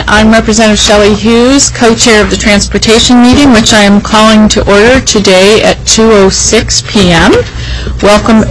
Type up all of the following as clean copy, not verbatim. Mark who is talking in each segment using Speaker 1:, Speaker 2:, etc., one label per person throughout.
Speaker 1: I'm Representative Shelley Hughes, co-chair of the Transportation Meeting, which I am calling to order today at 2:06 p.m. Welcome,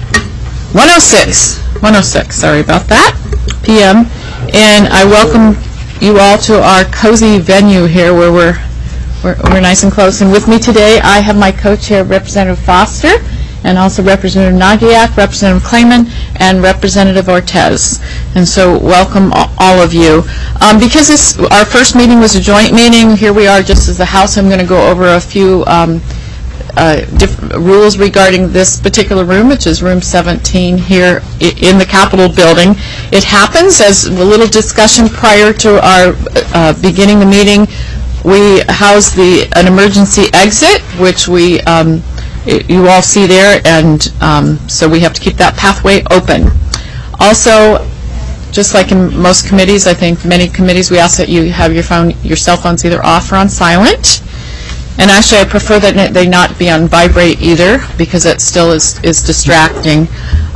Speaker 1: 106, sorry about that, p.m. And I welcome you all to our cozy venue here where we're nice and close. And with me today, I have my co-chair, Representative Foster, and also Representative Nagiak, Representative Clayman, and Representative Ortez. And so welcome all of you. Because our first meeting was a joint meeting, here we are just as the House. I'm going to go over a few different rules regarding this particular room, which is room 17 here in the Capitol building. It happens, as a little discussion prior to our beginning the meeting, we house an emergency exit, which we you all see there, and so we have to keep that pathway open. Also, just like in most committees, I think many committees, we ask that you have your cell phones either off or on silent. And actually, I prefer that they not be on vibrate either, because it still is distracting.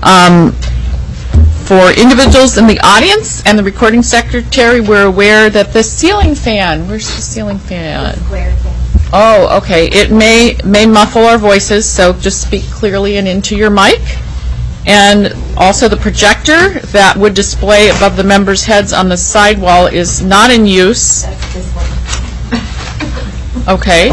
Speaker 1: For individuals in the audience and the recording secretary, we're aware that the ceiling fan, where's the ceiling fan? Oh, okay. It may muffle our voices, so just speak clearly and into your mic. And also the projector that would display above the members' heads on the side wall is not in use.
Speaker 2: That's this one.
Speaker 1: Okay.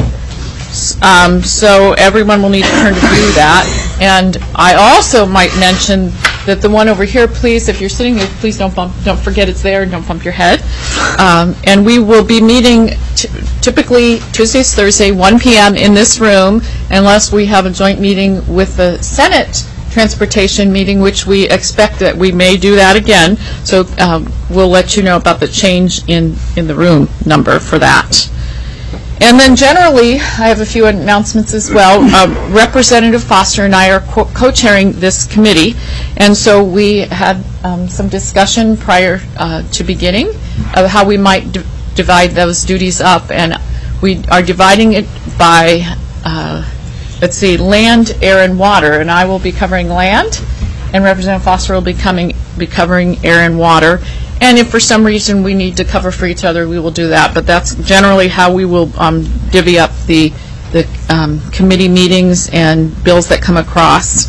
Speaker 1: So everyone will need to turn to view that. And I also might mention that the one over here, please, if you're sitting there, please don't forget it's there, and don't bump your head. And we will be meeting typically Tuesdays, Thursday, 1 p.m. in this room, unless we have a joint meeting with the Senate Transportation meeting, which we expect that we may do that again. So we'll let you know about the change in the room number for that. And then generally, I have a few announcements as well. Representative Foster and I are co-chairing this committee, and so we had some discussion prior to beginning of how we might divide those duties up, and we are dividing it by, let's see, land, air, and water, and I will be covering land, and Representative Foster will be covering air and water. And if for some reason we need to cover for each other, we will do that. But that's generally how we will divvy up the committee meetings and bills that come across.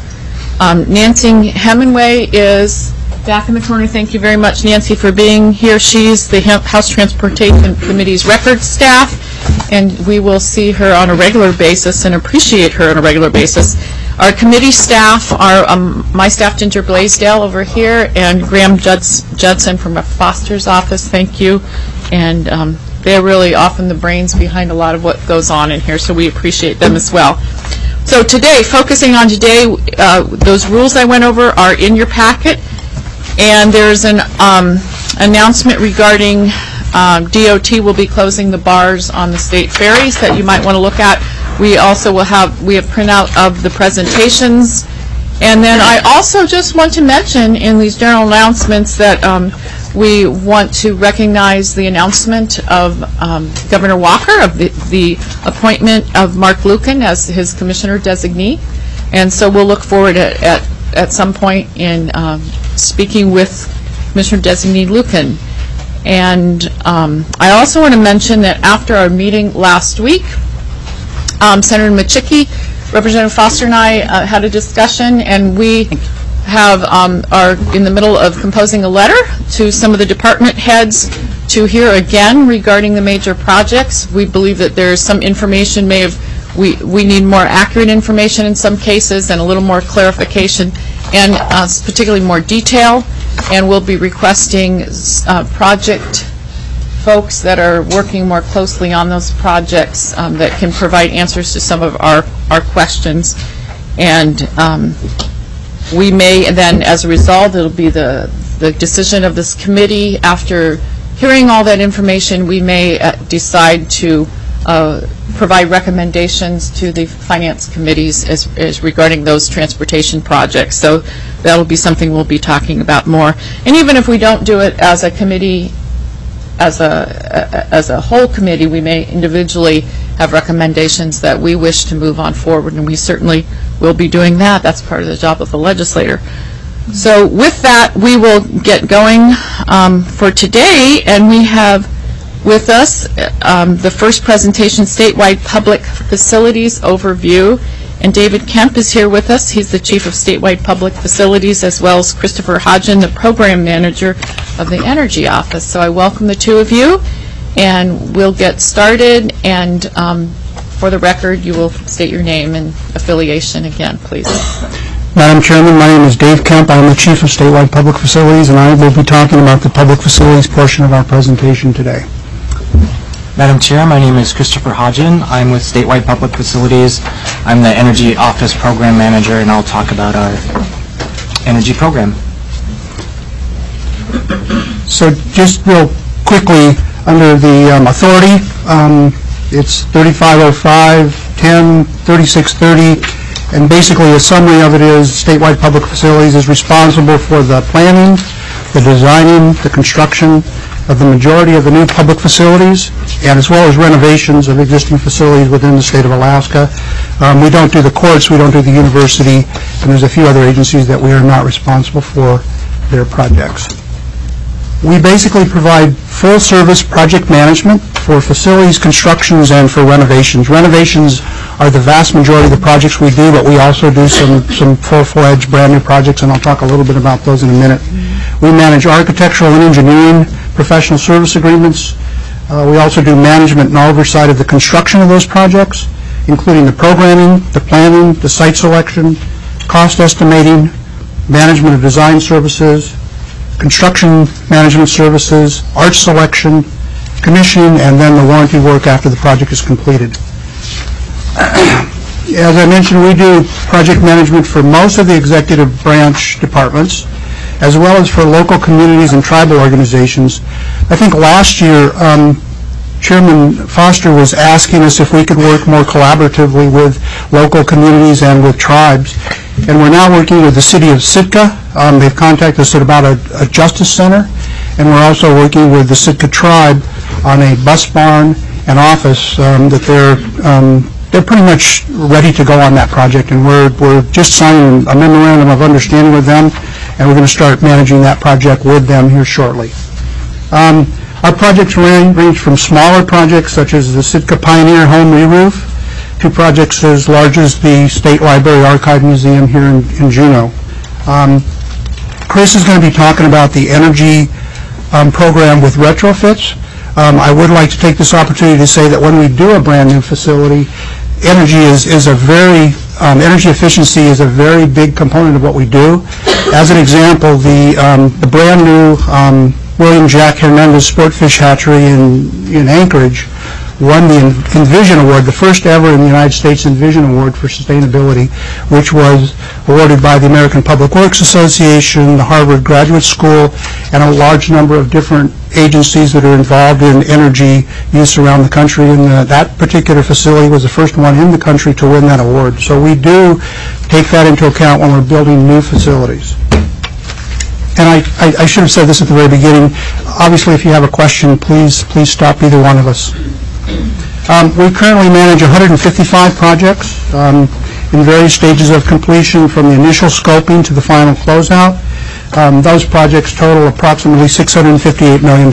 Speaker 1: Nancy Hemingway is back in the corner. Thank you very much, Nancy, for being here. She's the House Transportation Committee's records staff, and we will see her on a regular basis and appreciate her on a regular basis. Our committee staff are my staff, Ginger Blaisdell over here, and Graham Judson from Foster's office. Thank you. And they're really often the brains behind a lot of what goes on in here, so we appreciate them as well. So today, focusing on today, those rules I went over are in your packet, and there's an announcement regarding DOT will be closing the bars on the state ferries that you might want to look at. We also will have printout of the presentations. And then I also just want to mention in these general announcements that we want to recognize the announcement of Governor Walker of the appointment of Mark Lucan as his commissioner designee. And so we'll look forward at some point in speaking with Commissioner designee Lucan. And I also want to mention that after our meeting last week, Senator Machicki, Representative Foster and I had a discussion, and we are in the middle of composing a letter to some of the department heads to hear again regarding the major projects. We believe that there is some information we need more accurate information in some cases and a little more clarification and particularly more detail, and we'll be requesting project folks that are working more closely on those projects that can provide answers to some of our questions. And we may then, as a result, it'll be the decision of this committee. After hearing all that information, we may decide to provide recommendations to the finance committees as regarding those transportation projects. So that'll be something we'll be talking about more. And even if we don't do it as a committee, as a whole committee, we may individually have recommendations that we wish to move on forward, and we certainly will be doing that. That's part of the job of the legislator. So with that, we will get going for today, and we have with us. The first presentation, Statewide Public Facilities Overview. And David Kemp is here with us. He's the Chief of Statewide Public Facilities, as well as Christopher Hodgen, the Program Manager of the Energy Office. So I welcome the two of you, and we'll get started. And for the record, you will state your name and affiliation again, please.
Speaker 3: Madam Chairman, my name is Dave Kemp. I'm the Chief of Statewide Public Facilities, and I will be talking about the public facilities portion of our presentation today.
Speaker 4: Madam Chair, my name is Christopher Hodgen. I'm with Statewide Public Facilities. I'm the Energy Office Program Manager, and I'll talk about our energy program.
Speaker 3: So just real quickly, under the authority, it's 3505-10-3630, and basically a summary of it is Statewide Public Facilities is responsible for the planning, the designing, the construction of the majority of the new public facilities, and as well as renovations of existing facilities within the state of Alaska. We don't do the courts, we don't do the university, and there's a few other agencies that we are not responsible for their projects. We basically provide full-service project management for facilities, constructions, and for renovations. Renovations are the vast majority of the projects we do, but we also do some full-fledged brand-new projects, and I'll talk a little bit about those in a minute. We manage architectural and engineering professional service agreements. We also do management and oversight of the construction of those projects, including the programming, the planning, the site selection, cost estimating, management of design services, construction management services, art selection, commissioning, and then the warranty work after the project is completed. As I mentioned, we do project management for most of the executive branch departments, as well as for local communities and tribal organizations. I think last year, Chairman Foster was asking us if we could work more collaboratively with local communities and with tribes. And we're now working with the city of Sitka. They've contacted us about a justice center. And we're also working with the Sitka tribe on a bus barn and office that they're pretty much ready to go on that project. And we're just signing a memorandum of understanding with them, and we're going to start managing that project with them here shortly. Our projects range from smaller projects such as the Sitka Pioneer Home Re-Roof to projects as large as the State Library Archive Museum here in Juneau. Chris is going to be talking about the energy program with retrofits. I would like to take this opportunity to say that when we do a brand new facility, energy efficiency is a very big component of what we do. As an example, the brand new William Jack Hernandez Sportfish Hatchery in Anchorage won the Envision Award, the first ever in the United States Envision Award for sustainability, which was awarded by the American Public Works Association, the Harvard Graduate School, and a large number of different agencies that are involved in energy use around the country. And that particular facility was the first one in the country to win that award. So we do take that into account when we're building new facilities. And I should have said this at the very beginning. Obviously, if you have a question, please stop either one of us. We currently manage 155 projects in various stages of completion, from the initial scoping to the final closeout. Those projects total approximately $658 million.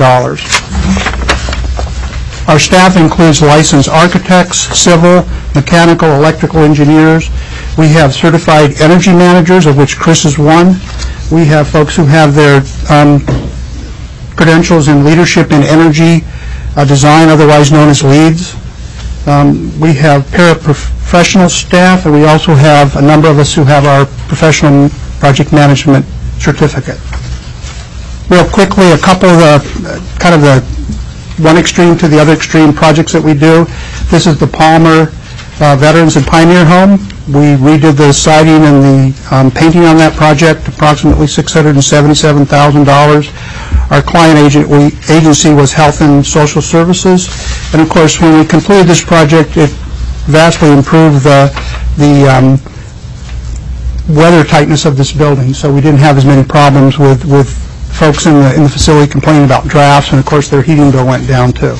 Speaker 3: Our staff includes licensed architects, civil, mechanical, electrical engineers. We have certified energy managers, of which Chris is one. We have folks who have their credentials in leadership in energy design, otherwise known as LEEDs. We have paraprofessional staff, and we also have a number of us who have our professional project management certificate. Real quickly, a couple of the one extreme to the other extreme projects that we do. This is the Palmer Veterans and Pioneer Home. We redid the siding and the painting on that project, approximately $677,000. Our client agency was Health and Social Services. And of course, when we completed this project, it vastly improved the weather tightness of this building. So we didn't have as many problems with folks in the facility complaining about drafts, and of course their heating bill went down too.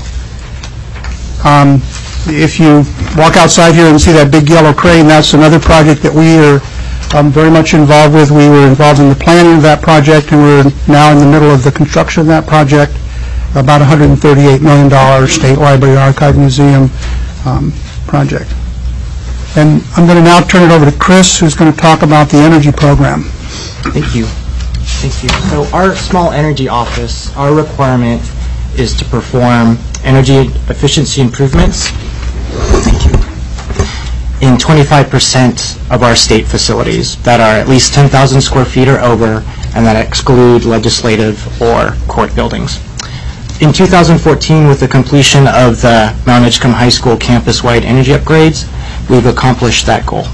Speaker 3: If you walk outside here and see that big yellow crane, that's another project that we are very much involved with. We were involved in the planning of that project, and we're now in the middle of the construction of that project. about $138 million State Library Archive Museum project. And I'm going to now turn it over to Chris, who's going to talk about the energy program.
Speaker 4: Thank you. Thank you. So our small energy office, our requirement is to perform energy efficiency improvements. Thank you. In 25% of our state facilities that are at least 10,000 square feet or over, and that exclude legislative or court buildings. In 2014, with the completion of the Mount Edgecombe High School campus-wide energy upgrades, we've accomplished that goal.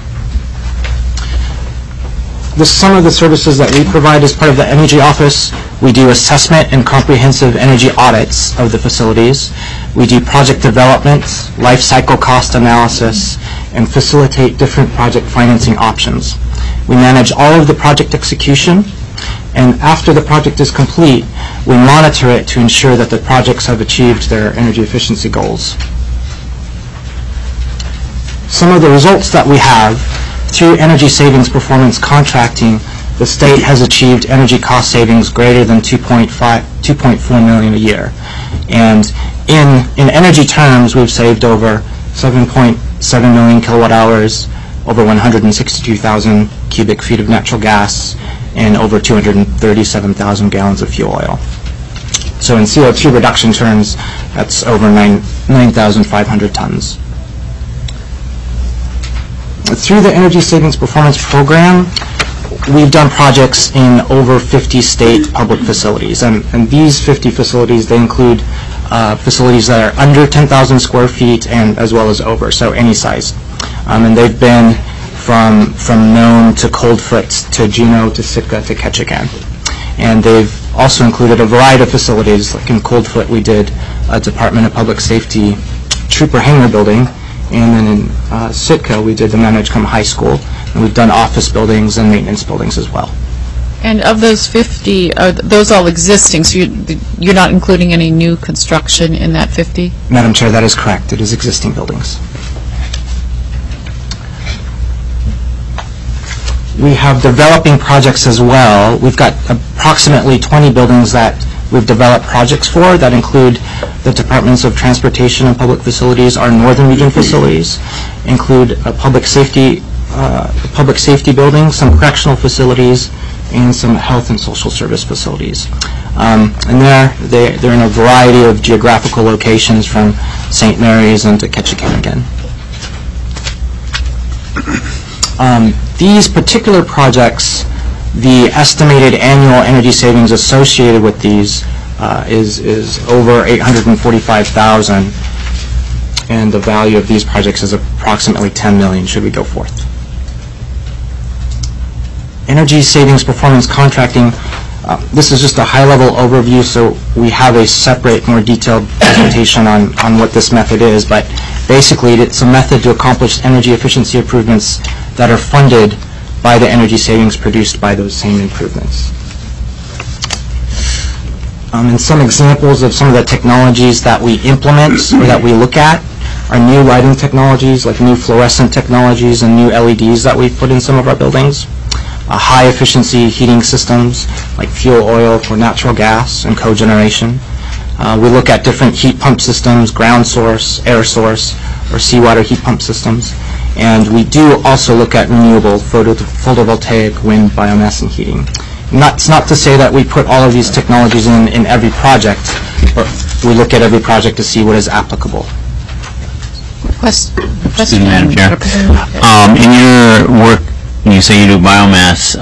Speaker 4: Some of the services that we provide as part of the energy office, we do assessment and comprehensive energy audits of the facilities. We do project development, life cycle cost analysis, and facilitate different project financing options. We manage all of the project execution, and after the project is complete, we monitor it to ensure that the projects have achieved their energy efficiency goals. Some of the results that we have through energy savings performance contracting, the state has achieved energy cost savings greater than $2.4 million a year. And in energy terms, we've saved over 7.7 million kilowatt hours, over 162,000 cubic feet of natural gas, and over 237,000 gallons of fuel oil. So in CO2 reduction terms, that's over 9,500 tons. Through the Energy Savings Performance Program, we've done projects in over 50 state public facilities. And these 50 facilities, they include facilities that are under 10,000 square feet and as well as over, so any size. And they've been from Nome to Coldfoot to Juneau to Sitka to Ketchikan. And they've also included a variety of facilities. Like in Coldfoot, we did a Department of Public Safety trooper hangar building. And then in Sitka, we did the Mount Edgecombe High School. And we've done office buildings and maintenance buildings as well.
Speaker 1: And of those 50, are those all existing? So you're not including any new construction in that 50?
Speaker 4: Madam Chair, that is correct. It is existing buildings. We have developing projects as well. We've got approximately 20 buildings that we've developed projects for that include the Departments of Transportation and Public Facilities, our Northern Region facilities, include public safety buildings, some correctional facilities, and some health and social service facilities. And they're in a variety of geographical locations from St. Mary's and to Ketchikan again. These particular projects, the estimated annual energy savings associated with these is over $845,000, and the value of these projects is approximately $10 million should we go forth. Energy savings performance contracting, this is just a high-level overview, so we have a separate, more detailed presentation on what this method is, but basically it's a method to accomplish energy efficiency improvements that are funded by the energy savings produced by those same improvements. And some examples of some of the technologies that we implement or that we look at are new lighting technologies, like new fluorescent technologies and new LEDs that we've put in some of our buildings. High-efficiency heating systems, like fuel oil for natural gas and cogeneration. We look at different heat pump systems, ground source, air source, or seawater heat pump systems. And we do also look at renewable photovoltaic, wind, biomass, and heating. It's not to say that we put all of these technologies in every project, but we look at every project to see what is applicable.
Speaker 2: Excuse me, Madam Chair. In your work, when you say you do biomass,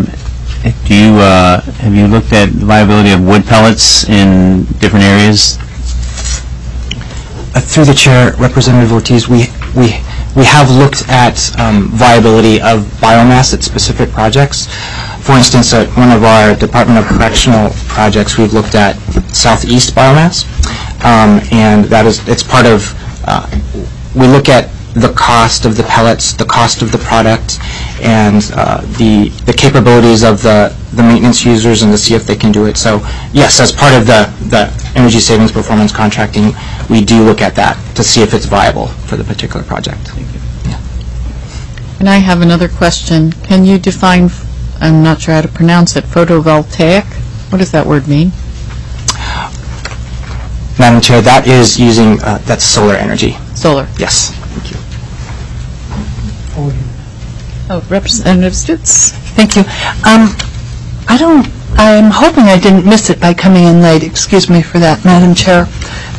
Speaker 2: have you looked at the viability of wood pellets in different areas?
Speaker 4: Through the chair, Representative Ortiz, we have looked at viability of biomass at specific projects. For instance, at one of our Department of Correctional projects, we've looked at southeast biomass, and it's part of. We look at the cost of the pellets, the cost of the product, and the capabilities of the maintenance users, and to see if they can do it. So yes, as part of the energy savings performance contracting, we do look at that to see if it's viable for the particular project. Thank you. Yeah.
Speaker 1: And I have another question. Can you define, I'm not sure how to pronounce it, photovoltaic? What does that word mean?
Speaker 4: Madam Chair, that is using, that's solar energy.
Speaker 1: Solar.
Speaker 4: Yes. Thank you.
Speaker 1: Oh, Representative Stutz.
Speaker 5: Thank you. I'm hoping I didn't miss it by coming in late. Excuse me for that, Madam Chair.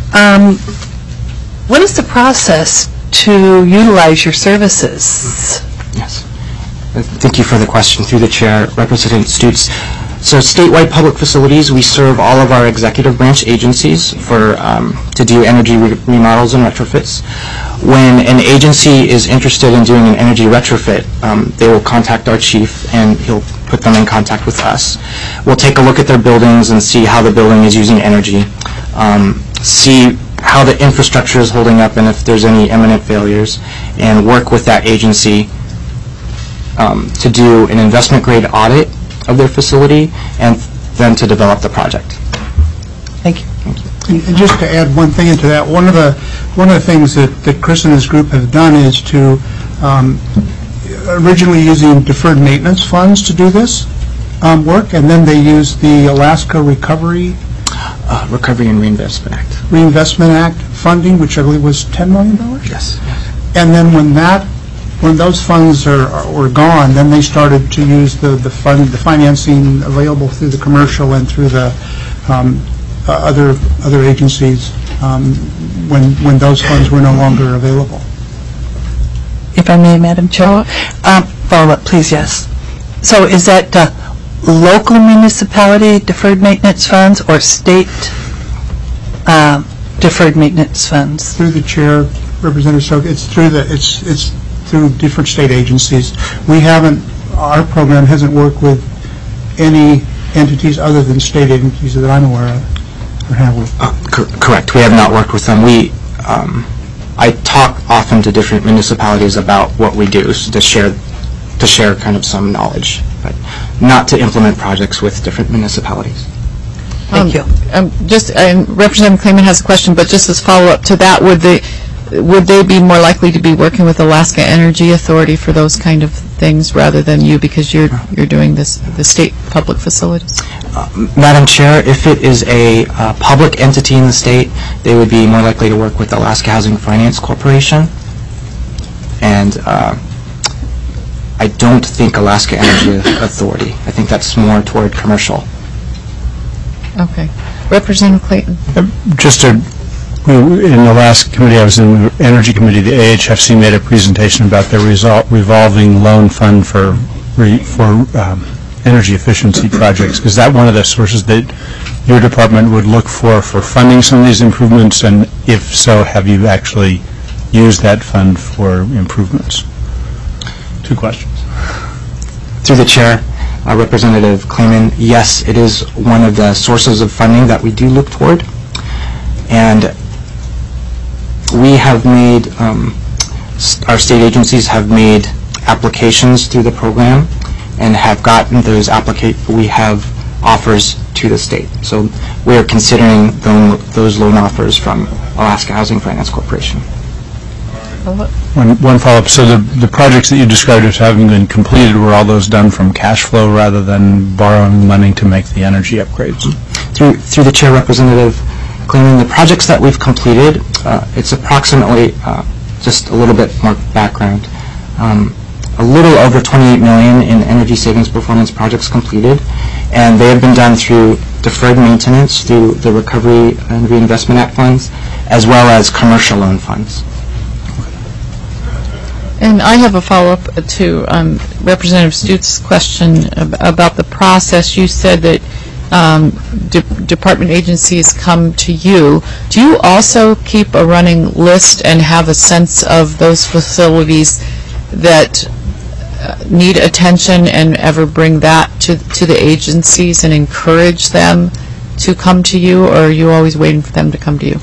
Speaker 5: What is the process to utilize your services?
Speaker 4: Yes. Thank you for the question. Through the chair, Representative Stutz. So statewide public facilities, we serve all of our executive branch agencies to do energy remodels and retrofits. When an agency is interested in doing an energy retrofit, they will contact our chief and he'll put them in contact with us. We'll take a look at their buildings and see how the building is using energy, see how the infrastructure is holding up and if there's any imminent failures, and work with that agency to do an investment grade audit of their facility and then to develop the project.
Speaker 5: Thank you.
Speaker 3: And just to add one thing into that, one of the things that Chris and his group have done is to originally using deferred maintenance funds to do this work, and then they used the Alaska Recovery
Speaker 4: and Reinvestment Act.
Speaker 3: Reinvestment Act funding, which I believe was $10 million.
Speaker 4: Yes.
Speaker 3: And then when those funds were gone, then they started to use the financing available through the commercial and through the other agencies when those funds were no longer available.
Speaker 5: If I may, Madam Chair. Follow up, please, yes. So is that local municipality deferred maintenance funds or state deferred maintenance funds?
Speaker 3: Through the chair, Representative Stoke, it's through different state agencies. Our program hasn't worked with any entities other than state agencies that I'm aware of, or have we?
Speaker 4: Correct. We have not worked with them. I talk often to different municipalities about what we do to share kind of some knowledge, but not to implement projects with different municipalities.
Speaker 5: Thank you.
Speaker 1: Representative Clayman has a question, but just as follow-up to that, would they be more likely to be working with Alaska Energy Authority for those kind of things rather than you, because you're doing the state public facilities?
Speaker 4: Madam Chair, if it is a public entity in the state, they would be more likely to work with Alaska Housing Finance Corporation. And I don't think Alaska Energy Authority. I think that's more toward commercial.
Speaker 1: Okay. Representative Clayton.
Speaker 6: In the last committee I was in, the Energy Committee, the AHFC made a presentation about their revolving loan fund for energy efficiency projects. Is that one of the sources that your department would look for funding some of these improvements? And if so, have you actually used that fund for improvements? Two questions.
Speaker 4: Through the chair, Representative Clayman, yes, it is one of the sources of funding that we do look toward. And we have made, our state agencies have made applications through the program and have gotten those we have offers to the state. So we are considering those loan offers from Alaska Housing Finance Corporation.
Speaker 6: One follow-up. So the projects that you described as having been completed, were all those done from cash flow rather than borrowing money to make the energy upgrades?
Speaker 4: Through the chair, Representative Clayman, the projects that we've completed, it's approximately, just a little bit more background, a little over $28 million in energy savings performance projects completed, and they have been done through deferred maintenance through the Recovery and Reinvestment Act funds, as well as commercial loan funds.
Speaker 1: And I have a follow-up to Representative Stutz's question about the process. You said that department agencies come to you. Do you also keep a running list and have a sense of those facilities that need attention and ever bring that to the agencies and encourage them to come to you, or are you always waiting for them to come to you?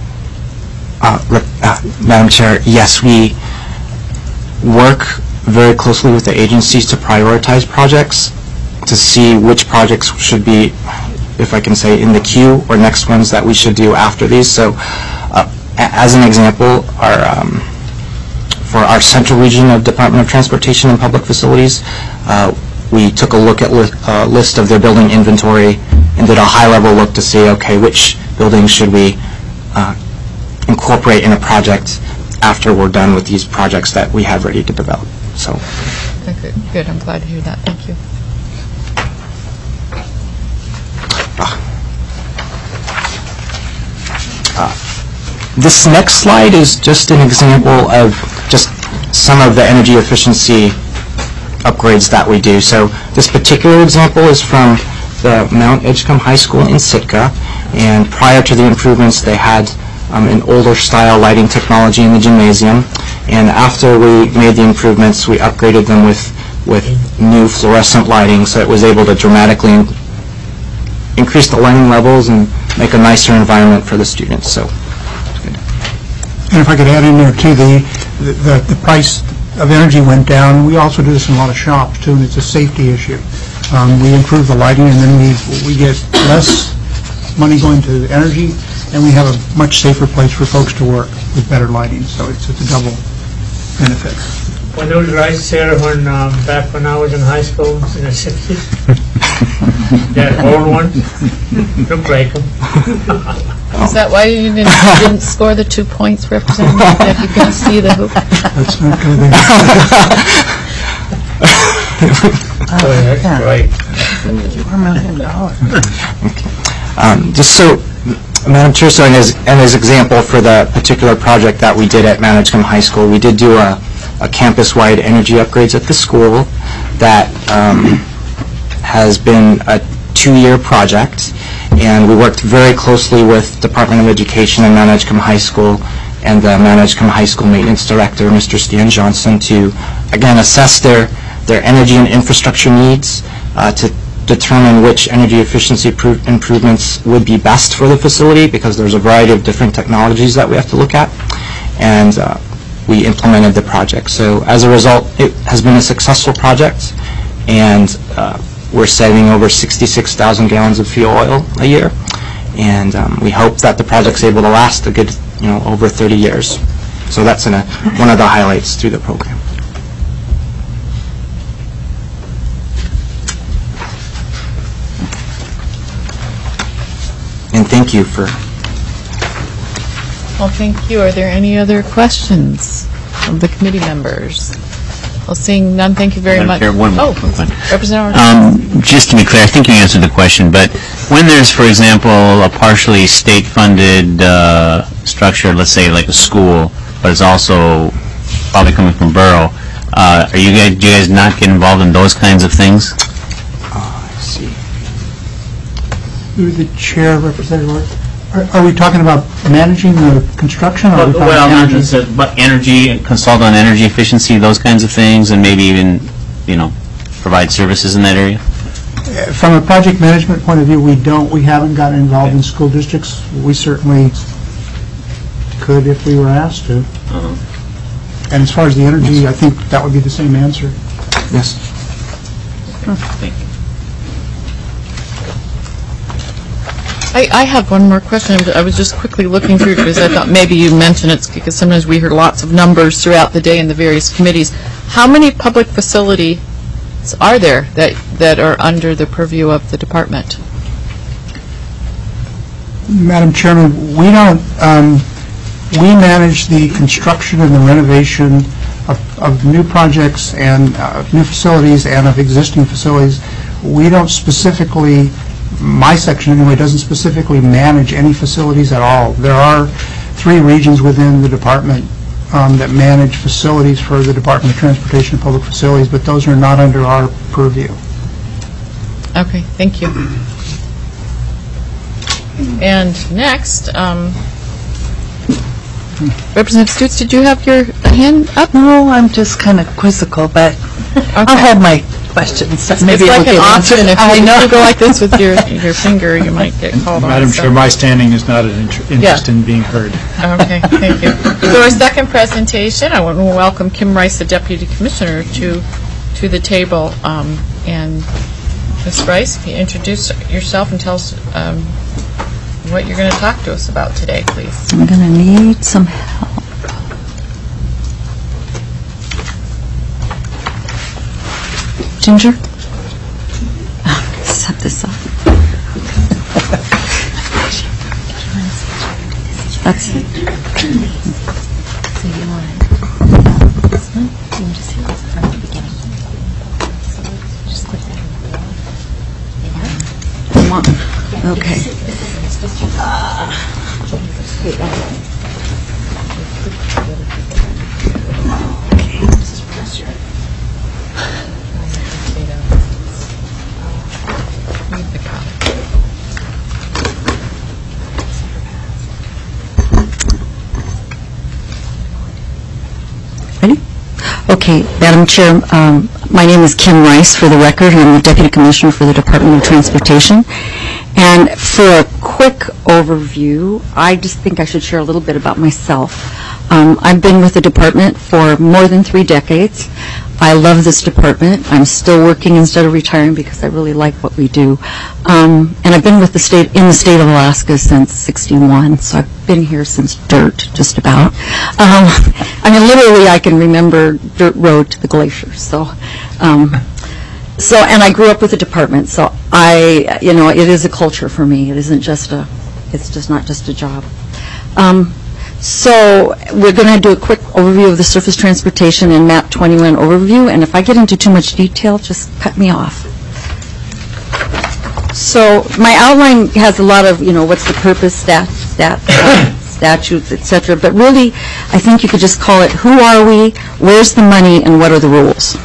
Speaker 4: Madam Chair, yes, we work very closely with the agencies to prioritize projects, to see which projects should be, if I can say, in the queue, or next ones that we should do after these. So, as an example, for our central region of Department of Transportation and Public Facilities, we took a look at a list of their building inventory and did a high-level look to see, okay, which buildings should we incorporate in a project after we're done with these projects that we have ready to develop. So,
Speaker 1: Good, I'm glad to hear that. Thank you.
Speaker 4: this next slide is just an example of just some of the energy efficiency upgrades that we do. So this particular example is from the Mount Edgecombe High School in Sitka, and prior to the improvements they had an older style lighting technology in the gymnasium, and after we made the improvements we upgraded them with new fluorescent lighting, so it was able to dramatically increase the lighting levels and make a nicer environment for the students. So,
Speaker 3: and if I could add in there too, the price of energy went down. We also do this in a lot of shops too, and it's a safety issue. We improve the lighting, and then we get less money going to energy, and we have a much safer place for folks to work with better lighting. So it's a double benefit.
Speaker 7: Were those lights there when back when I was in high school in the 60s? That old one? Looked like them.
Speaker 1: Is that why you didn't score the 2 points, Representative? That you can see the hoop?
Speaker 3: That's not good.
Speaker 7: That's right.
Speaker 5: $4 million.
Speaker 4: just so, Madam Chair, so in his example for the particular project that we did at Mount Edgecombe High School, we did do a campus-wide energy upgrades at the school that has been a 2-year project, and we worked very closely with Department of Education and Mount Edgecombe High School and the Mount Edgecombe High School Maintenance Director, Mr. Stan Johnson, to, again, assess their energy and infrastructure needs to determine which energy efficiency improvements would be best for the facility, because there's a variety of different technologies that we have to look at, and we implemented the project. So as a result, it has been a successful project, and we're saving over 66,000 gallons of fuel oil a year, and we hope that the project's able to last a good, over 30 years. So that's one of the highlights through the program. And thank you for...
Speaker 1: Well, thank you. Are there any other questions of the committee members? Well, seeing none, thank you very much.
Speaker 2: Madam Chair, one more
Speaker 1: Oh,
Speaker 2: quick one.
Speaker 1: Representative.
Speaker 2: Just to be clear, I think you answered the question, but when there's, for example, a partially state-funded structure, let's say like a school, but it's also probably coming from borough, do you guys not get involved in those kinds of things?
Speaker 4: I see.
Speaker 3: Through the chair, Representative, are we talking about managing the construction? Or are we talking
Speaker 2: Well,
Speaker 3: about
Speaker 2: not
Speaker 3: energy?
Speaker 2: just but energy, consult on energy efficiency, those kinds of things, and maybe even, provide services in that area?
Speaker 3: From a project management point of view, we haven't gotten involved in school districts. We certainly could if we were asked to. And as far as the energy, I think that would be the same answer.
Speaker 4: Yes.
Speaker 2: Thank you.
Speaker 1: I have one more question. I was just quickly looking through because I thought maybe you mentioned it, because sometimes we hear lots of numbers throughout the day in the various committees. How many public facilities are there that are under the purview of the department?
Speaker 3: Madam Chairman, we don't, we manage the construction and the renovation of new projects and new facilities and of existing facilities. We don't specifically, my section anyway, doesn't specifically manage any facilities at all. There are 3 regions within the department that manage facilities for the Department of Transportation and Public Facilities, but those are not under our purview.
Speaker 1: Okay, thank you. And next, Representative Stutes, did you have your hand up?
Speaker 5: No, I'm just kind of quizzical, but I'll hold my questions. Maybe
Speaker 1: It's like
Speaker 5: it'll
Speaker 1: an
Speaker 5: get
Speaker 1: option.
Speaker 5: answered.
Speaker 1: If
Speaker 5: I
Speaker 1: you
Speaker 5: know.
Speaker 1: go like this with your finger, you might get called on.
Speaker 6: Madam
Speaker 1: so-
Speaker 6: Chair, my standing is not an interest in being heard.
Speaker 1: Okay, thank you. So our second presentation, I want to welcome Kim Rice, the Deputy Commissioner, to the table. And Ms. Rice, can you introduce yourself and tell us what you're going to talk to us about today, please?
Speaker 5: I'm going to need some help. Ginger? Set this up.
Speaker 8: That's it. So you want this one? You want to see this from the beginning? So just click that. Okay. Ready? Okay, Madam Chair, my name is Kim Rice, for the record, and I'm the Deputy Commissioner for the Department of Transportation. And for a quick overview, I just think I should share a little bit about myself. I've been with the department for more than 3 decades. I love this department. I'm still working instead of retiring because I really like what we do. And I've been with the state of Alaska since '61, so I've been here since dirt, just about. I mean, literally, I can remember dirt road to the glacier. So, and I grew up with the department. So it is a culture for me. It's just not just a job. So we're going to do a quick overview of the surface transportation and Map 21 overview, and if I get into too much detail, just cut me off. So my outline has a lot of, what's the purpose, statutes, etc., but really, I think you could just call it, who are we, where's the money, and what are the rules?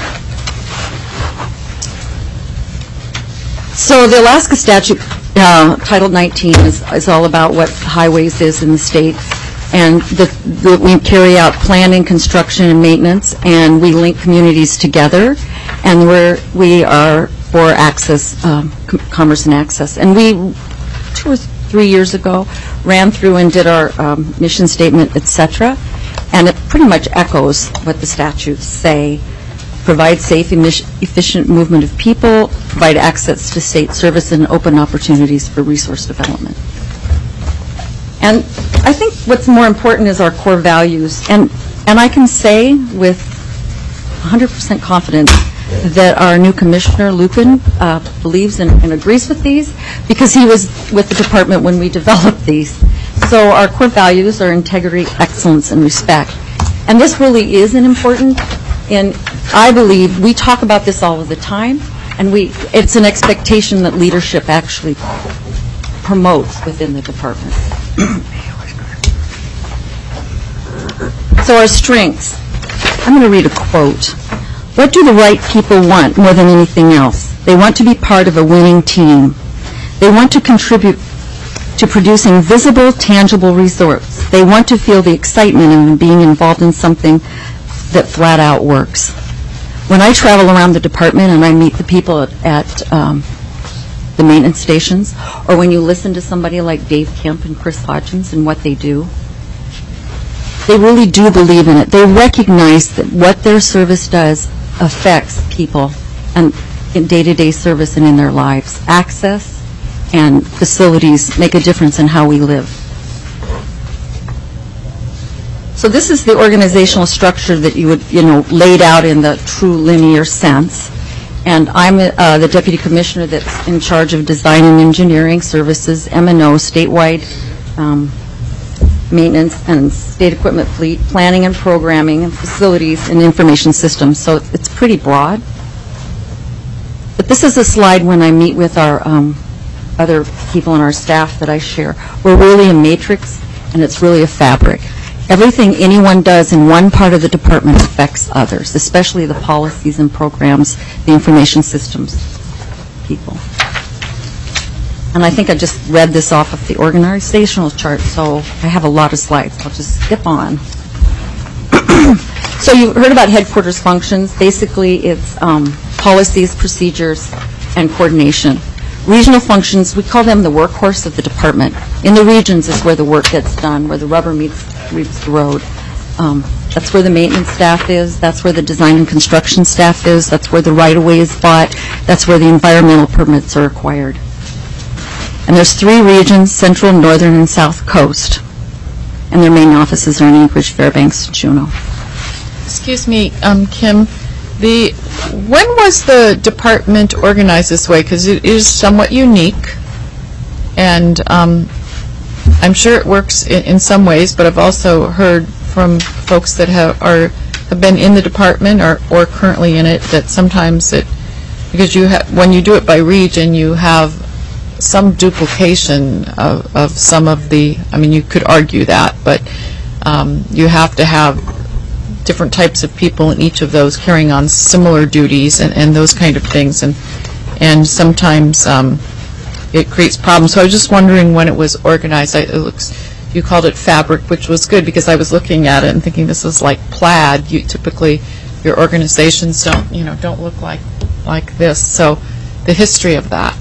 Speaker 8: So the Alaska statute, Title 19, is all about what highways is in the state. And we carry out planning, construction, and maintenance, and we link communities together. And we are for access, commerce and access. And we, 2 or 3 years ago, ran through and did our mission statement, etc. And it pretty much echoes what the statutes say. Provide safe, efficient movement of people, provide access to state service, and open opportunities for resource development. And I think what's more important is our core values. And I can say with 100% confidence that our new commissioner, Lupin, believes and agrees with these because he was with the department when we developed these. So our core values are integrity, excellence, and respect. And this really is an important, and I believe we talk about this all of the time, and it's an expectation that leadership actually promotes within the department. So our strengths. I'm going to read a quote. What do the right people want more than anything else? They want to be part of a winning team. They want to contribute to producing visible, tangible results. They want to feel the excitement of being involved in something that flat out works. When I travel around the department and I meet the people at the maintenance stations, or when you listen to somebody like Dave Kemp and Chris Hodgins and what they do, they really do believe in it. They recognize that what their service does affects people and in day-to-day service and in their lives. Access and facilities make a difference in how we live. So this is the organizational structure that you would, laid out in the true linear sense. And I'm the Deputy Commissioner that's in charge of design and engineering services, M&O, statewide maintenance and state equipment fleet, planning and programming, and facilities and information systems. So it's pretty broad. But this is a slide when I meet with our other people in our staff that I share. We're really a matrix, and it's really a fabric. Everything anyone does in one part of the department affects others, especially the policies and programs, the information systems people. And I think I just read this off of the organizational chart, so I have a lot of slides. I'll just skip on. So you heard about headquarters functions. Basically, it's policies, procedures, and coordination. Regional functions, we call them the workhorse of the department. In the regions is where the work gets done, where the rubber meets the road. That's where the maintenance staff is. That's where the design and construction staff is. That's where the right-of-way is bought. That's where the environmental permits are acquired. And there's 3 regions, Central, Northern, and South Coast. And their main offices are in Anchorage, Fairbanks, and Juneau.
Speaker 1: Excuse me, Kim. When was the department organized this way? Because it is somewhat unique. And I'm sure it works in some ways, but I've also heard from folks that have been in the department or currently in it that sometimes because when you do it by region, you have some duplication of some of the, I mean, you could argue that, but you have to have different types of people in each of those carrying on similar duties and those kind of things, and sometimes it creates problems. So I was just wondering when it was organized. You called it fabric, which was good because I was looking at it and thinking this is like plaid. Typically, your organizations don't look like this. So the history of that.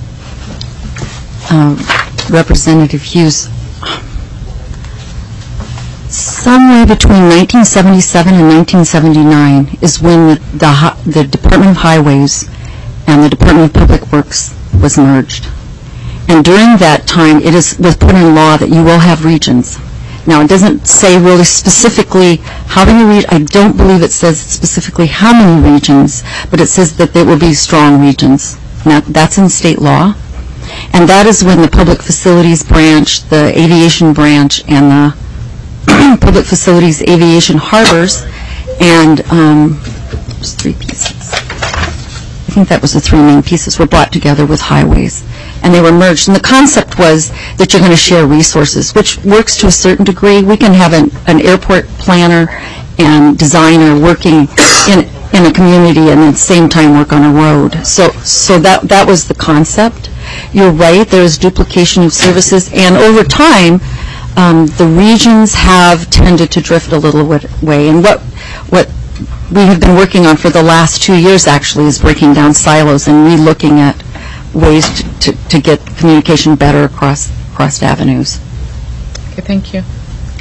Speaker 8: Representative Hughes, somewhere between 1977 and 1979 is when the Department of Highways and the Department of Public Works was merged. And during that time, it was put in law that you will have regions. Now, it doesn't say really specifically how many regions. I don't believe it says specifically how many regions, but it says that there will be strong regions. Now, that's in state law. And that is when the Public Facilities Branch, the Aviation Branch, and the Public Facilities, Aviation Harbors, and there's 3 pieces. I think that was the 3 main pieces were brought together with highways. And they were merged. And the concept was that you're going to share resources, which works to a certain degree. We can have an airport planner and designer working in a community and at the same time work on a road. So that was the concept. You're right, there is duplication of services, and over time, the regions have tended to drift a little way. And what we have been working on for the last 2 years, actually, is breaking down silos and re-looking at ways to get communication better across avenues.
Speaker 1: Okay, thank you.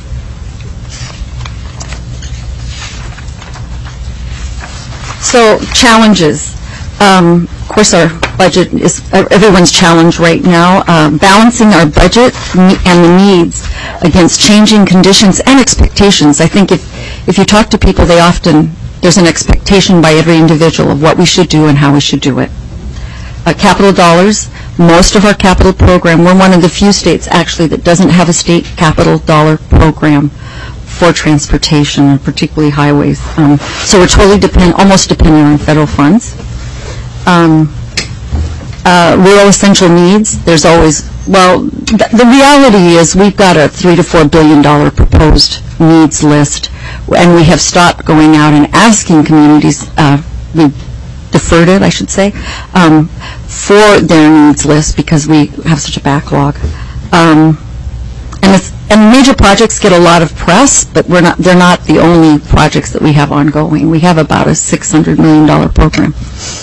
Speaker 8: So, challenges. Of course, our budget is everyone's challenge right now. Balancing our budget and the needs against changing conditions and expectations. I think if you talk to people, there's an expectation by every individual of what we should do and how we should do it. Capital dollars. Most of our capital program, we're one of the few states actually that doesn't have a state capital dollar program for transportation, and particularly highways. So we're totally almost dependent on federal funds. Rural essential needs, there's always, the reality is we've got a $3 to $4 billion proposed needs list, and we have stopped going out and asking communities, we deferred it, I should say, for their needs list because we have such a backlog. And major projects get a lot of press, but they're not the only projects that we have ongoing. We have about a $600 million program.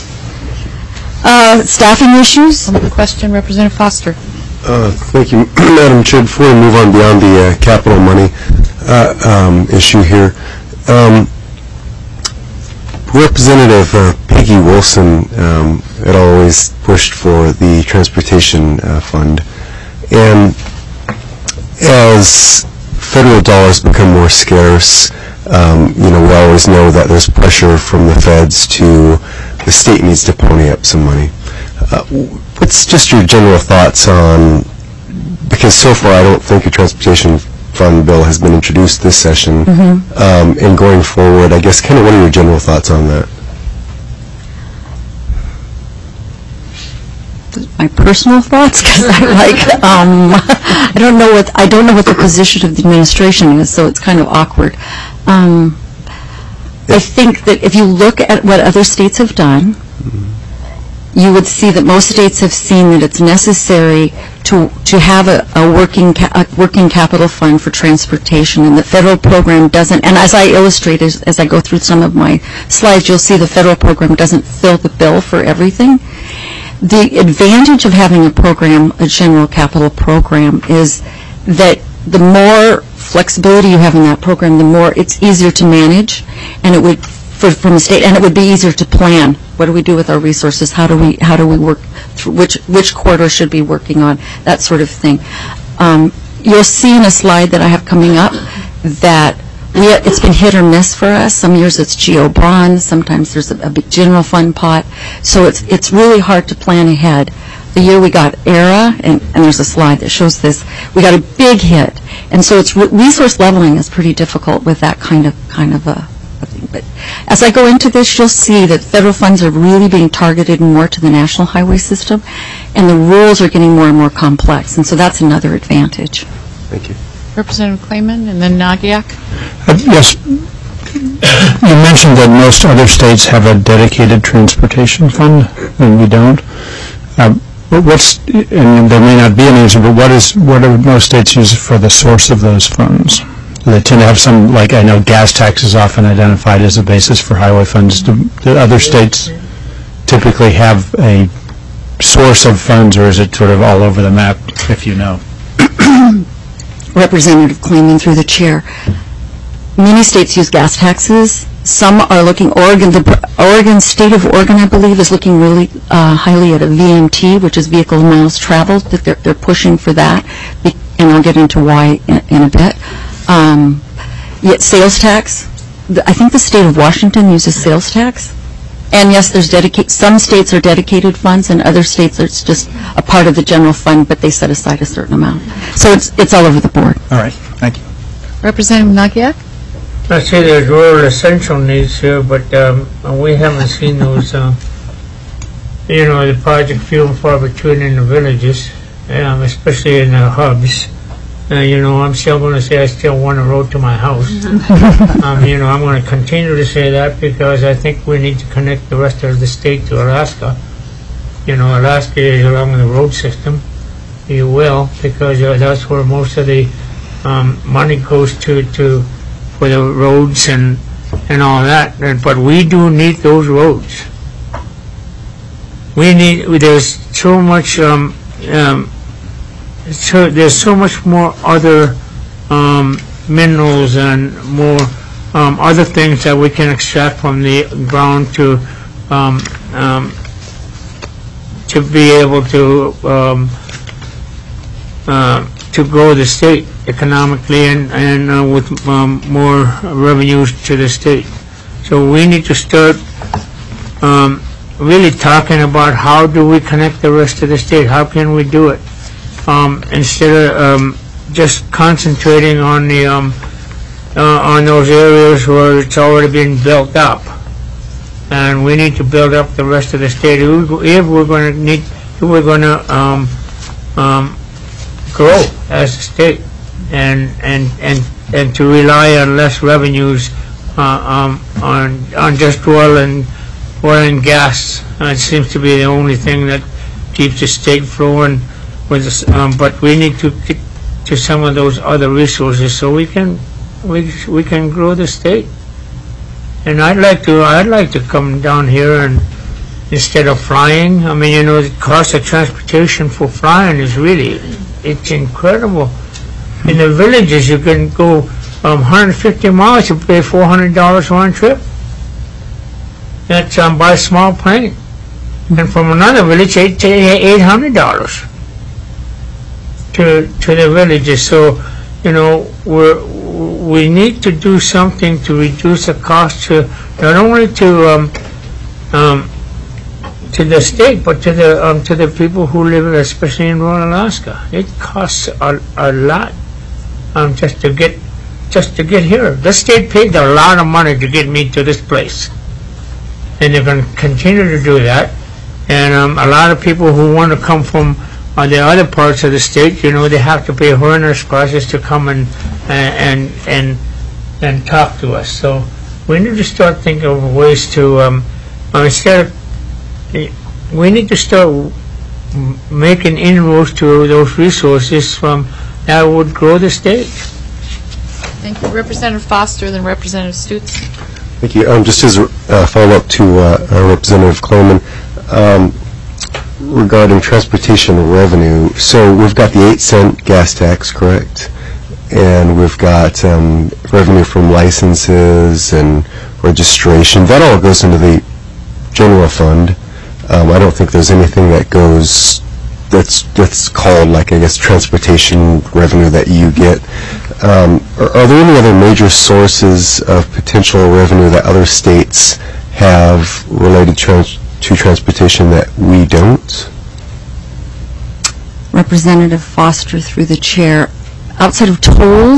Speaker 8: Staffing issues?
Speaker 1: Another question, Representative Foster.
Speaker 9: Thank you, Madam Chair. Before we move on beyond the capital money issue here, Representative Peggy Wilson had always pushed for the transportation fund, and as federal dollars become more scarce, we always know that there's pressure from the feds to the state needs to pony up some money. What's just your general thoughts on, because so far I don't think a transportation fund bill has been introduced this session, and going forward, I guess, kind of what are your general thoughts on that?
Speaker 8: My personal thoughts, because I don't know what the position of the administration is, so it's kind of awkward. I think that if you look at what other states have done, you would see that most states have seen that it's necessary to have a working capital fund for transportation, and the federal program doesn't. And as I illustrate, as I go through some of my slides, you'll see the federal program doesn't fill the bill for everything. The advantage of having a general capital program, is that the more flexibility you have in that program, the more it's easier to manage, and it would from the state, and it would be easier to plan. What do we do with our resources? How do we work through which corridor should be working on, that sort of thing. You'll see in a slide that I have coming up that it's been hit or miss for us. Some years it's GO bonds, sometimes there's a big general fund pot. So it's really hard to plan ahead. the year we got ERA, and there's a slide that shows this, we got a big hit. And so it's resource leveling is pretty difficult with that kind of a thing. But as I go into this, you'll see that federal funds are really being targeted more to the national highway system, and the rules are getting more and more complex. And so that's another advantage.
Speaker 9: Thank you.
Speaker 1: Representative Clayman, and then Nagiak.
Speaker 6: Yes. You mentioned that most other states have a dedicated transportation fund, and we don't. And there may not be an answer, but what do most states use for the source of those funds? They tend to have some, like I know gas tax is often identified as a basis for highway funds. Do other states typically have a source of funds, or is it sort of all over the map, if you know?
Speaker 8: Representative Clayman through the chair. Many states use gas taxes. Some are looking, state of Oregon, I believe, is looking really highly at a VMT, which is vehicle miles traveled, that they're pushing for that, and I'll get into why in a bit. Yet sales tax, I think the state of Washington uses sales tax. And yes, there's some states are dedicated funds, and other states it's just a part of the general fund, but they set aside a certain amount. So it's all over the board.
Speaker 6: All right, thank you.
Speaker 1: Representative Nagiak.
Speaker 7: I say there's rural essential needs here, but we haven't seen those, the project few and far between in the villages, especially in the hubs. I'm still going to say I still want a road to my house. I'm going to continue to say that because I think we need to connect the rest of the state to Alaska. Alaska is along the road system, you will, because that's where most of the money goes to for the roads and all that. But we do need those roads. There's so much. There's so much more other minerals and more other things that we can extract from the ground to be able to grow the state economically and with more revenues to the state. So we need to start really talking about how do we connect the rest of the state. How can we do it? Instead of just concentrating on the on those areas where it's already been built up, and we need to build up the rest of the state if we're going to grow as a state, and to rely on less revenues on just oil and gas. It seems to be the only thing that keeps the state flowing. But we need to get to some of those other resources so we can grow the state. And I'd like to come down here and instead of flying. I mean, the cost of transportation for flying is it's incredible. In the villages, you can go 150 miles, you pay $400 one trip. That's by a small plane. And from another village, $800. To the villages. So, we need to do something to reduce the cost to not only to the state, but to the people who live, especially in rural Alaska. It costs a lot just to get here. The state paid a lot of money to get me to this place, and they're going to continue to do that. And a lot of people who want to come from the other parts of the state, they have to pay horrendous prices to come and talk to us. So we need to start thinking of ways to we need to start making inroads to those resources that would grow the state.
Speaker 1: Thank you. Representative Foster, then Representative Stutz.
Speaker 9: Thank you. Just as a follow-up to Representative Clayman, regarding transportation revenue, so we've got the 8-cent gas tax, correct? And we've got revenue from licenses and registration. That all goes into the general fund. I don't think there's anything that goes that's called, like, I guess, transportation revenue that you get. Are there any other major sources of potential revenue that other states have related to transportation that we don't?
Speaker 8: Representative Foster through the chair. Outside of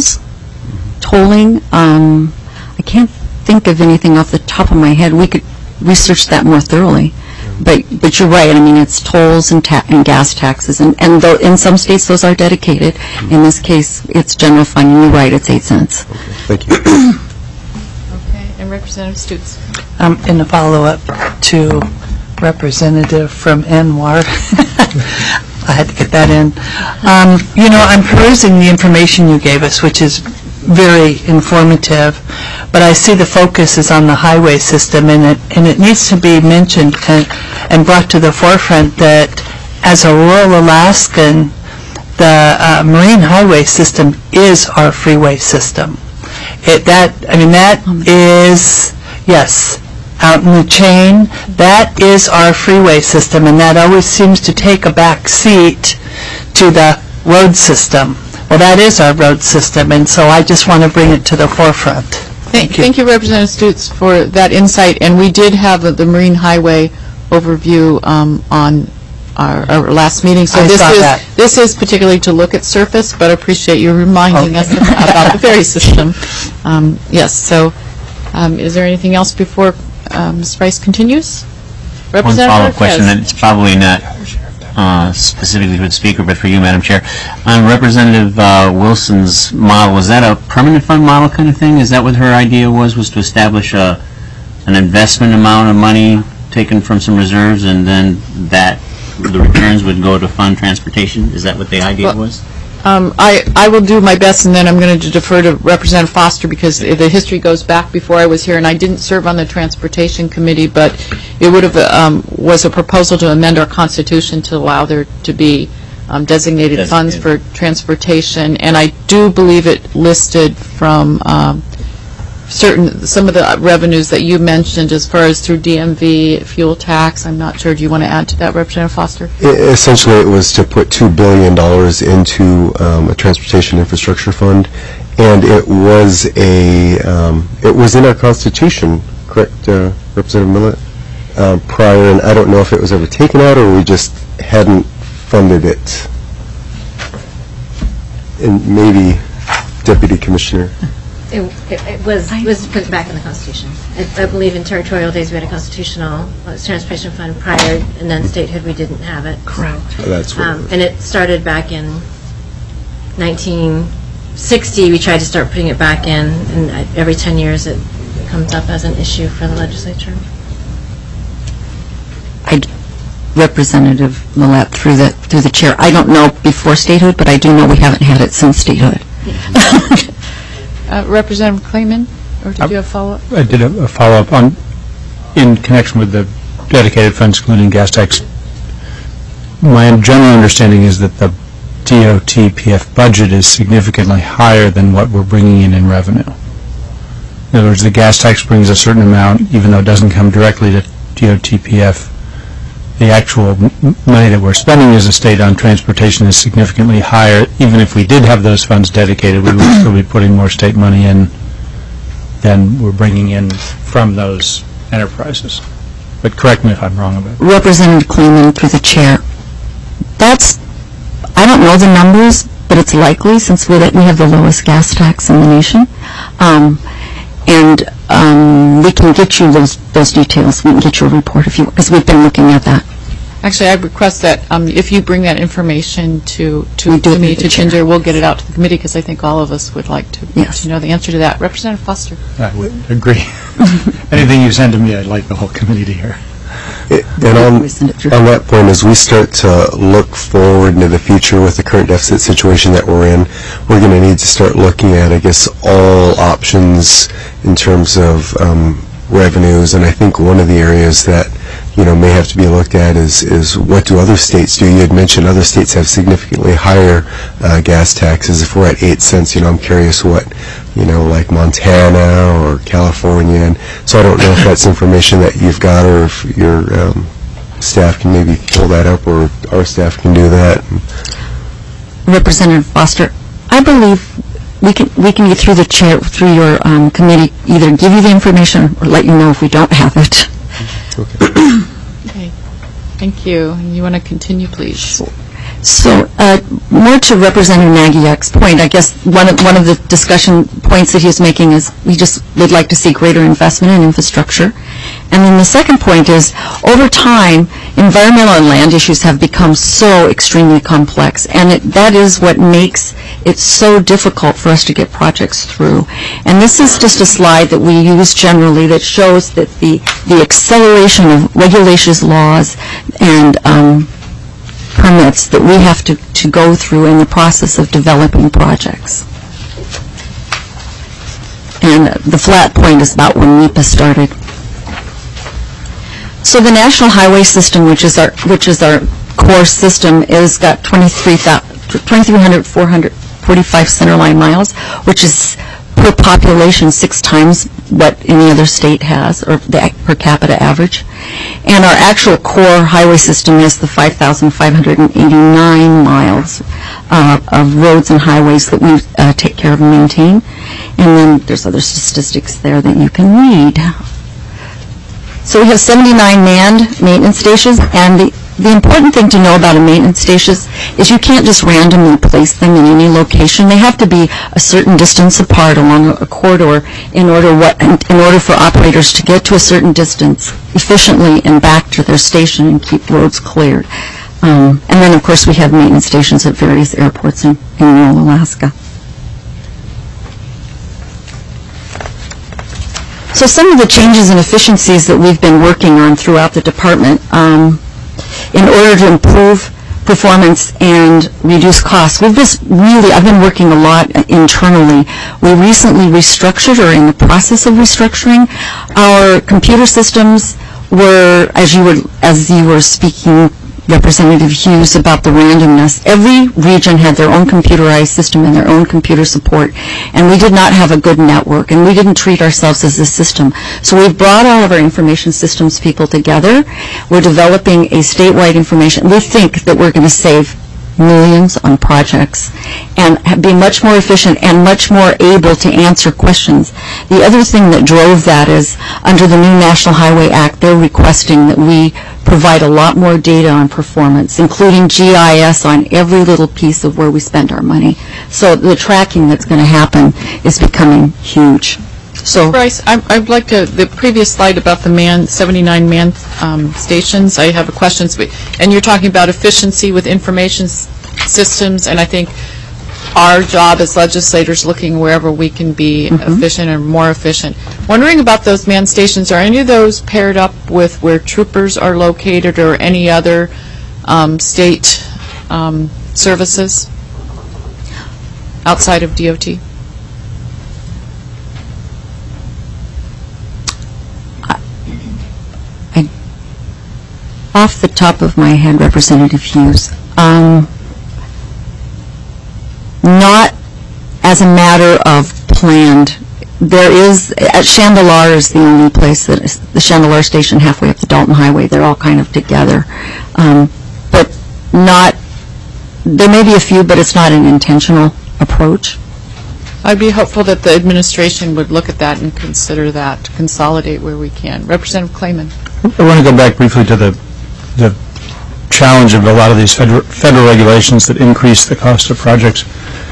Speaker 8: tolling, I can't think of anything off the top of my head. We could research that more thoroughly. But you're right. I mean, it's tolls and gas taxes, and in some states those are dedicated. In this case, it's general fund. And you're right. It's 8 cents.
Speaker 9: Thank you.
Speaker 1: Okay, and Representative Stutz.
Speaker 5: In a follow-up to Representative from NWAR, I had to get that in. I'm perusing the information you gave us, which is very informative, but I see the focus is on the highway system, and it needs to be mentioned and brought to the forefront that as a rural Alaskan, the marine highway system is our freeway system. That is, yes, out in the chain, that is our freeway system, and that always seems to take a back seat to the road system. Well, that is our road system, and so I just want to bring it to the forefront.
Speaker 1: Thank you, Representative Stutz, for that insight. And we did have the Marine Highway overview on our last meeting. So this is particularly to look at surface, but I appreciate you reminding us about the ferry system. Yes. So, is there anything else before Ms. Rice continues?
Speaker 2: One follow-up question, and it's probably not specifically for the speaker, but for you, Madam Chair. On Representative Wilson's model, was that a permanent fund model kind of thing? Is that what her idea was to establish an investment amount of money taken from some reserves, and then the returns would go to fund transportation? Is that what the idea was?
Speaker 1: I will do my best, and then I'm going to defer to Representative Foster because the history goes back before I was here, and I didn't serve on the Transportation Committee, but it would have was a proposal to amend our Constitution to allow there to be designated funds for transportation, and I do believe it listed from some of the revenues that you mentioned as far as through DMV, fuel tax. I'm not sure. Do you want to add to that, Representative Foster?
Speaker 9: Essentially, it was to put $2 billion into a transportation infrastructure fund, and it was in our Constitution, correct, Representative Millett, prior, and I don't know if it was ever taken out or we just hadn't funded it. And maybe Deputy Commissioner.
Speaker 10: It was put back in the Constitution. I believe in territorial days we had a constitutional transportation fund prior, and then statehood we didn't have it.
Speaker 5: Correct.
Speaker 10: So,
Speaker 9: that's what
Speaker 10: and it started back in 1960. We tried to start putting it back in, and every 10 years it comes up as an issue for the legislature.
Speaker 8: Representative Millett through the chair. I don't know before statehood, but I do know we haven't had it since statehood.
Speaker 1: Representative Clayman, or did you have a follow-up?
Speaker 6: I did a follow-up in connection with the dedicated funds, including gas tax. My general understanding is that the DOT-PF budget is significantly higher than what we're bringing in revenue. In other words, the gas tax brings a certain amount, even though it doesn't come directly to DOT-PF. The actual money that we're spending as a state on transportation is significantly higher. Even if we did have those funds dedicated, we would still be putting more state money in than we're bringing in from those enterprises. But correct me if I'm wrong about it.
Speaker 8: Representative Clayman through the chair. I don't know the numbers, but it's likely since we have the lowest gas tax in the nation. And we can get you those details. We can get you a report because we've been looking at that.
Speaker 1: Actually, I request that if you bring that information to me, to Ginger, we'll get it out to the committee because I think all of us would like to know the answer to that. Representative Foster.
Speaker 6: I would agree. Anything you send to me, I'd like the whole committee to hear.
Speaker 9: And on that point, as we start to look forward into the future with the current deficit situation that we're in, we're going to need to start looking at, I guess, all options in terms of revenues. And I think one of the areas that may have to be looked at is what do other states do? You had mentioned other states have significantly higher gas taxes. If we're at 8 cents, I'm curious what, like Montana or California. And so I don't know if that's information that you've got or if your staff can maybe pull that up or our staff can do that.
Speaker 8: Representative Foster, I believe we can get through the chair, through your committee, either give you the information or let you know if we don't have it.
Speaker 9: Okay.
Speaker 1: Okay. Thank you. And you want to continue, please?
Speaker 8: So, more to Representative Nagiak's point, I guess one of the discussion points that he was making is we just would like to see greater investment in infrastructure. And then the second point is, over time, environmental and land issues have become so extremely complex, and that is what makes it so difficult for us to get projects through. And this is just a slide that we use generally that shows that the acceleration of regulations, laws, and permits that we have to go through in the process of developing projects. And the flat point is about when NEPA started. So the National Highway System, which is our core system, is got 23,445 centerline miles, which is per population 6 times what any other state has, or the per capita average. And our actual core highway system is the 5,589 miles of roads and highways that we take care of and maintain. And then there's other statistics there that you can read. So we have 79 manned maintenance stations, and the important thing to know about a maintenance station is you can't just randomly place them in any location. They have to be a certain distance apart along a corridor in order for operators to get to a certain distance efficiently and back to their station and keep roads cleared. And then, of course, we have maintenance stations at various airports in rural Alaska. So some of the changes and efficiencies that we've been working on throughout the department in order to improve performance and reduce costs, I've been working a lot internally. We recently restructured, or in the process of restructuring, our computer systems were, as you were speaking, Representative Hughes, about the randomness. Every region had their own computerized system and their own computer support, and we did not have a good network, and we didn't treat ourselves as a system. So we've brought all of our information systems people together. We're developing a statewide information. We think that we're going to save millions on projects and be much more efficient and much more able to answer questions. The other thing that drove that is, under the new National Highway Act, they're requesting that we provide a lot more data on performance, including GIS on every little piece of where we spend our money. So the tracking that's going to happen is becoming huge. So,
Speaker 1: Bryce, I'd like to, the previous slide about the 79 man stations, I have a question. And you're talking about efficiency with information systems, and I think our job as legislators looking wherever we can be efficient or more efficient. Wondering about those man stations, are any of those paired up with where troopers are located or any other state services outside of DOT?
Speaker 8: Off the top of my head, Representative Hughes, not as a matter of planned. There is, at Chandalar is the only place that is, the Chandalar station halfway up the Dalton Highway, they're all kind of together. But not, there may be a few, but it's not an intentional approach.
Speaker 1: I'd be hopeful that the administration would look at that and consider that, to consolidate where we can. Representative Clayman.
Speaker 6: I want to go back briefly to the challenge of a lot of these federal regulations that increase the cost of projects.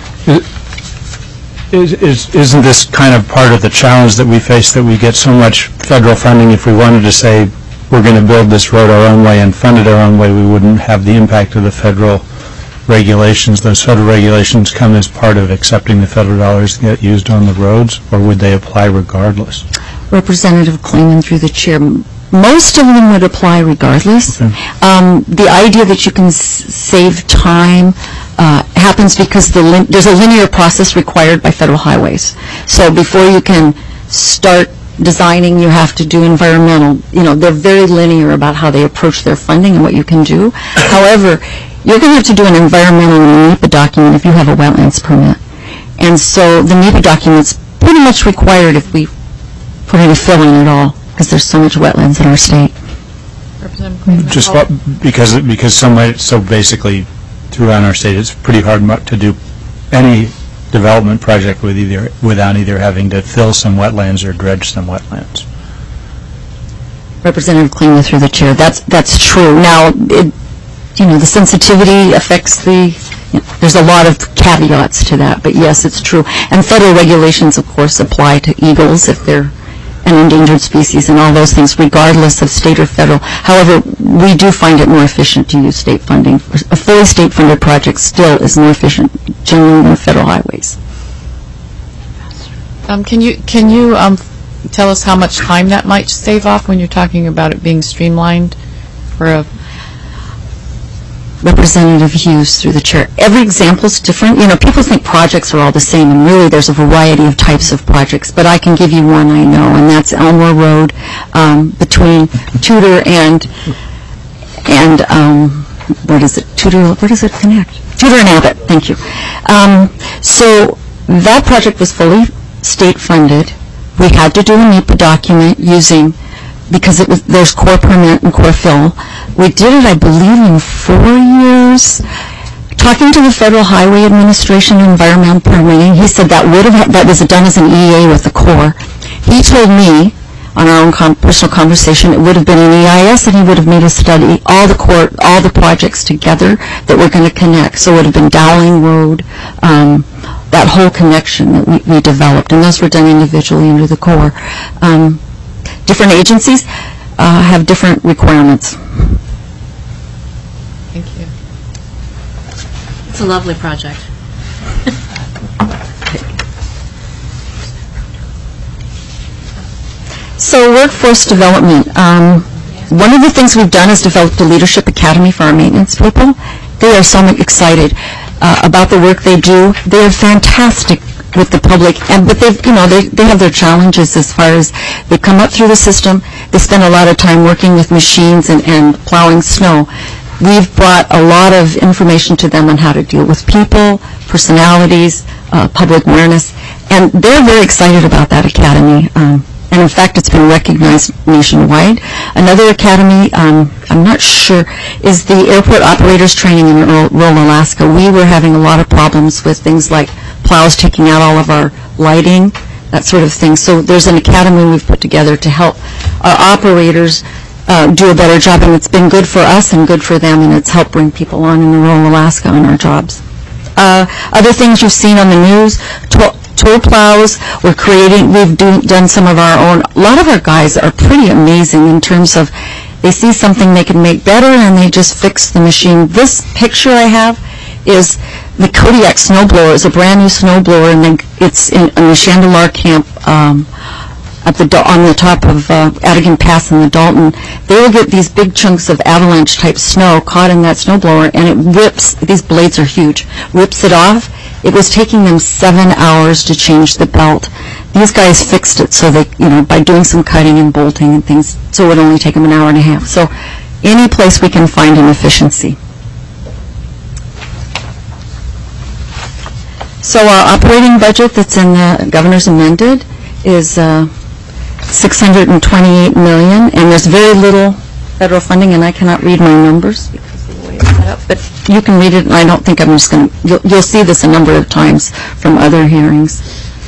Speaker 6: Isn't this kind of part of the challenge that we face, that we get so much federal funding? If we wanted to say we're going to build this road our own way and fund it our own way, we wouldn't have the impact of the federal regulations. Those federal regulations come as part of accepting the federal dollars that get used on the roads, or would they apply regardless?
Speaker 8: Representative Clayman, through the chair, most of them would apply regardless.
Speaker 6: Okay.
Speaker 8: The idea that you can save time happens because there's a linear process required by federal highways. So before you can start designing, you have to do environmental. They're very linear about how they approach their funding and what you can do. However, you're going to have to do an environmental and NEPA document if you have a wetlands permit. And so the NEPA document's pretty much required if we put any filling at all, because there's so much wetlands in our state.
Speaker 1: Representative Clayman.
Speaker 6: Just because so basically throughout our state, it's pretty hard to do any development project without either having to fill some wetlands or dredge some wetlands.
Speaker 8: Representative Clayman, through the chair, that's true. Now, the sensitivity affects there's a lot of caveats to that, but yes, it's true. And federal regulations, of course, apply to eagles if they're an endangered species and all those things, regardless of state or federal. However, we do find it more efficient to use state funding. A fully state-funded project still is more efficient, generally, than federal highways.
Speaker 1: Can you tell us how much time that might save off when you're talking about it being streamlined for a...
Speaker 8: Representative Hughes through the chair. Every example is different. People think projects are all the same, and really there's a variety of types of projects, but I can give you one I know, and that's Elmore Road between Tudor and what is it? Tudor, where does it connect? Tudor and Abbott, thank you. So that project was fully state-funded. We had to do a NEPA document because there's core permit and core fill. We did it, I believe, in 4 years. Talking to the Federal Highway Administration Environmental Permitting, he said that was done as an EA with the Corps. He told me, on our own personal conversation, it would have been an EIS, and he would have made us study all the projects together that were going to connect. So it would have been Dowling Road, that whole connection that we developed, and those were done individually under the Corps. Different agencies have different requirements.
Speaker 1: Thank you.
Speaker 10: It's a lovely project.
Speaker 8: So workforce development. One of the things we've done is developed a leadership academy for our maintenance people. They are so excited about the work they do. They are fantastic with the public, but they have their challenges as far as they come up through the system. They spend a lot of time working with machines and plowing snow. We've brought a lot of information to them on how to deal with people, personalities, public awareness, and they're very excited about that academy. And in fact, it's been recognized nationwide. Another academy, I'm not sure, is the airport operators training in rural Alaska. We were having a lot of problems with things like plows taking out all of our lighting, that sort of thing. So there's an academy we've put together to help our operators do a better job, and it's been good for us and good for them, and it's helped bring people on in rural Alaska on our jobs. Other things you've seen on the news, tow plows, we've done some of our own. A lot of our guys are pretty amazing in terms of they see something they can make better and they just fix the machine. This picture I have is the Kodiak snowblower. It's a brand new snowblower, and then it's in the Chandelar camp on the top of Adigan Pass in the Dalton. They will get these big chunks of avalanche-type snow caught in that snowblower, and it rips. These blades are huge. Rips it off. It was taking them 7 hours to change the belt. These guys fixed it so they, by doing some cutting and bolting and things, so it would only take them an hour and a half. So any place we can find an efficiency. So our operating budget that's in the Governor's Amended is $628 million, and there's very little federal funding, and I cannot read my numbers because of the way it's set up, but you can read it, and I don't think I'm just going to, you'll see this a number of times from other hearings.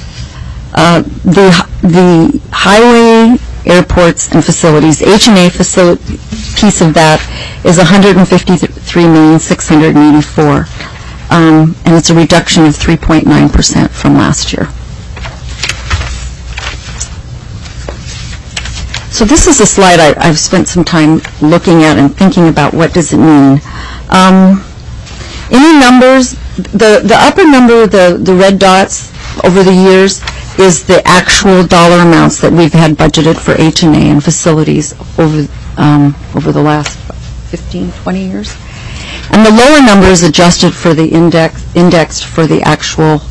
Speaker 8: The highway, airports, and facilities, H&A facility piece of that is $153,684,000, and it's a reduction of 3.9% from last year. So this is a slide I've spent some time looking at and thinking about what does it mean. Any numbers, the upper number, the red dots over the years is the actual dollar amounts that we've had budgeted for H&A and facilities over the last 15, 20 years. And the lower number is adjusted for the indexed for the actual